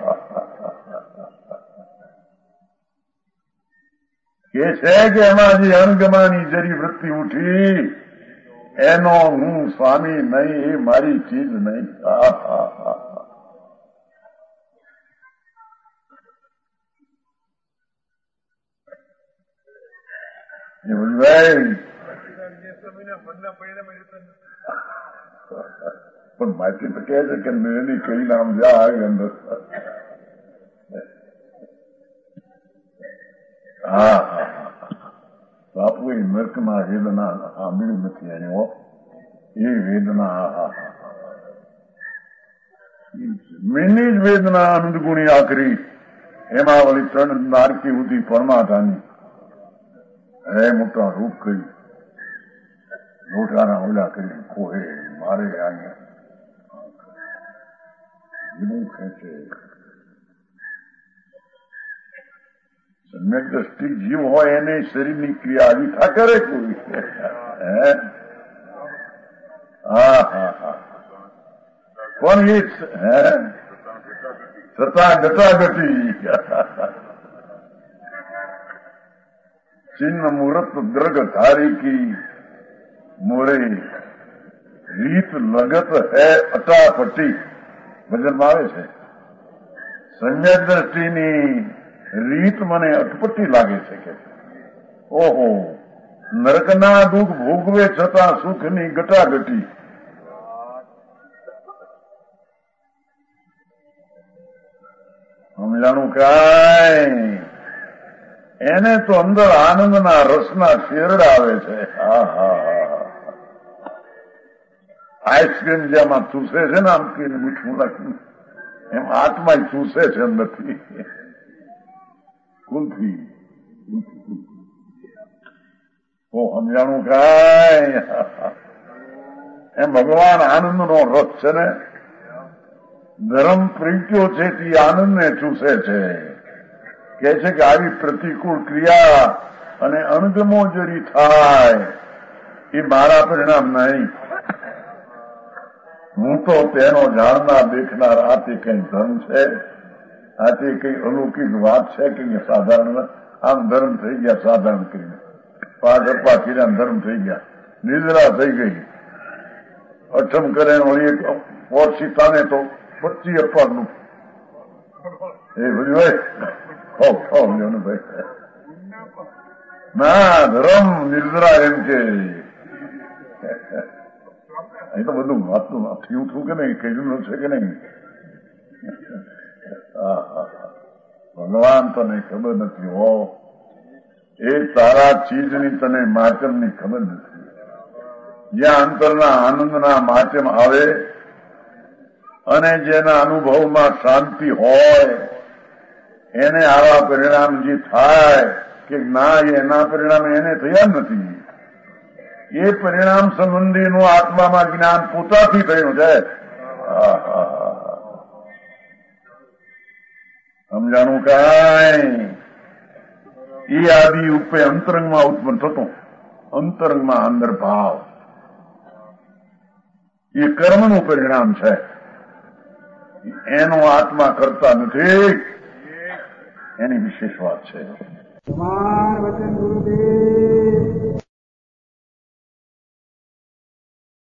કે છે કે એમાં જે અણગમાની જરી વૃત્તિ ઉઠી એનો હું સ્વામી નહીં, એ મારી ચીજ નહીં. હા હા હા એ ભાઈ પણ માહિતી તો કહે છે કે મેની કઈ નામ જા અંદર. હા હા બાપુ એ નર્કમાં વેદના સાંભળ્યું નથી એની. એ વેદના હા હા મેની જ વેદના આનંદ ગુણી આકરી. એમાં વળી ત્રણ નારકી ઉધી પરમાધાની હે મોટા રૂપ કરી લોટાના ઓલા કરી કોહે મારે અહીંયા એવું ખેંચે. સમ્યક દ્રષ્ટિ જીવ હોય એને શરીરની ક્રિયા આવી થા કરે કોઈ. હા હા હા પણ એ હે સતા ગટાગટી ચિન્ન મુહૂર્ત દ્રગ ધારિકી મોરે રીત લગત હે અટાપટી ભજનમાં આવે છે. સમ્યક દ્રષ્ટિની રીત મને અટપટી લાગે છે કે ઓહો નરકના દુઃખ ભોગવે છતાં સુખની ગટાગટી. સમજાણું કાંઈ. એને તો અંદર આનંદના રસના શેરડા આવે છે. હા હા હા આઈસ્ક્રીમ જેમાં ચૂસે છે ને આમ કહીને મીઠું નાખીને એમ આત્મા ચૂસે છે અંદરથી. કુલથી તો સમજાણું કાંઈ. એમ ભગવાન આનંદનો રસ છે ને, ધર્મ પ્રીત્યો છે તે આનંદને ચૂસે છે. કે છે કે આવી પ્રતિકૂળ ક્રિયા અને અણગમો જરી થાય એ મારા પરિણામ નહીં. હું તો તેનો જાણનાર દેખનાર. આ તે કઈ ધર્મ છે? આ તે કઈ અલૌકિક વાત છે કે સાધારણ આમ ધર્મ થઈ ગયા? સાધારણ કરીને પાછળ પાછીના ધર્મ થઈ ગયા, નિદ્રા થઈ ગઈ. અઠમ કરે વળી ઓછીતાને તો પચી અપારનું એ બધું ભાઈ ના ધર્મ નિર્જરા એમ કે અહીં તો બધું વાતનું થયું થયું કે નહીં, કહેલું છે કે નહીં. ભગવાન તને ખબર નથી હો, એ તારા ચીજની તને માચમની ખબર નથી. જ્યાં અંતરના આનંદના માચમ આવે અને જેના અનુભવમાં શાંતિ હોય એને આવા પરિણામ જે થાય કે ના એના પરિણામ એને થયા નથી. એ પરિણામ સંબંધીનું આત્મામાં જ્ઞાન પોતાથી થયું છે. સમજાણું કાંઈ એ આદિ રૂપે અંતરંગમાં ઉત્પન્ન થતો, અંતરંગમાં અંદર ભાવ, એ કર્મનું પરિણામ છે. એનો આત્મા કરતા નથી, એની વિશેષ વાત છે. વચન ગુરુદેવ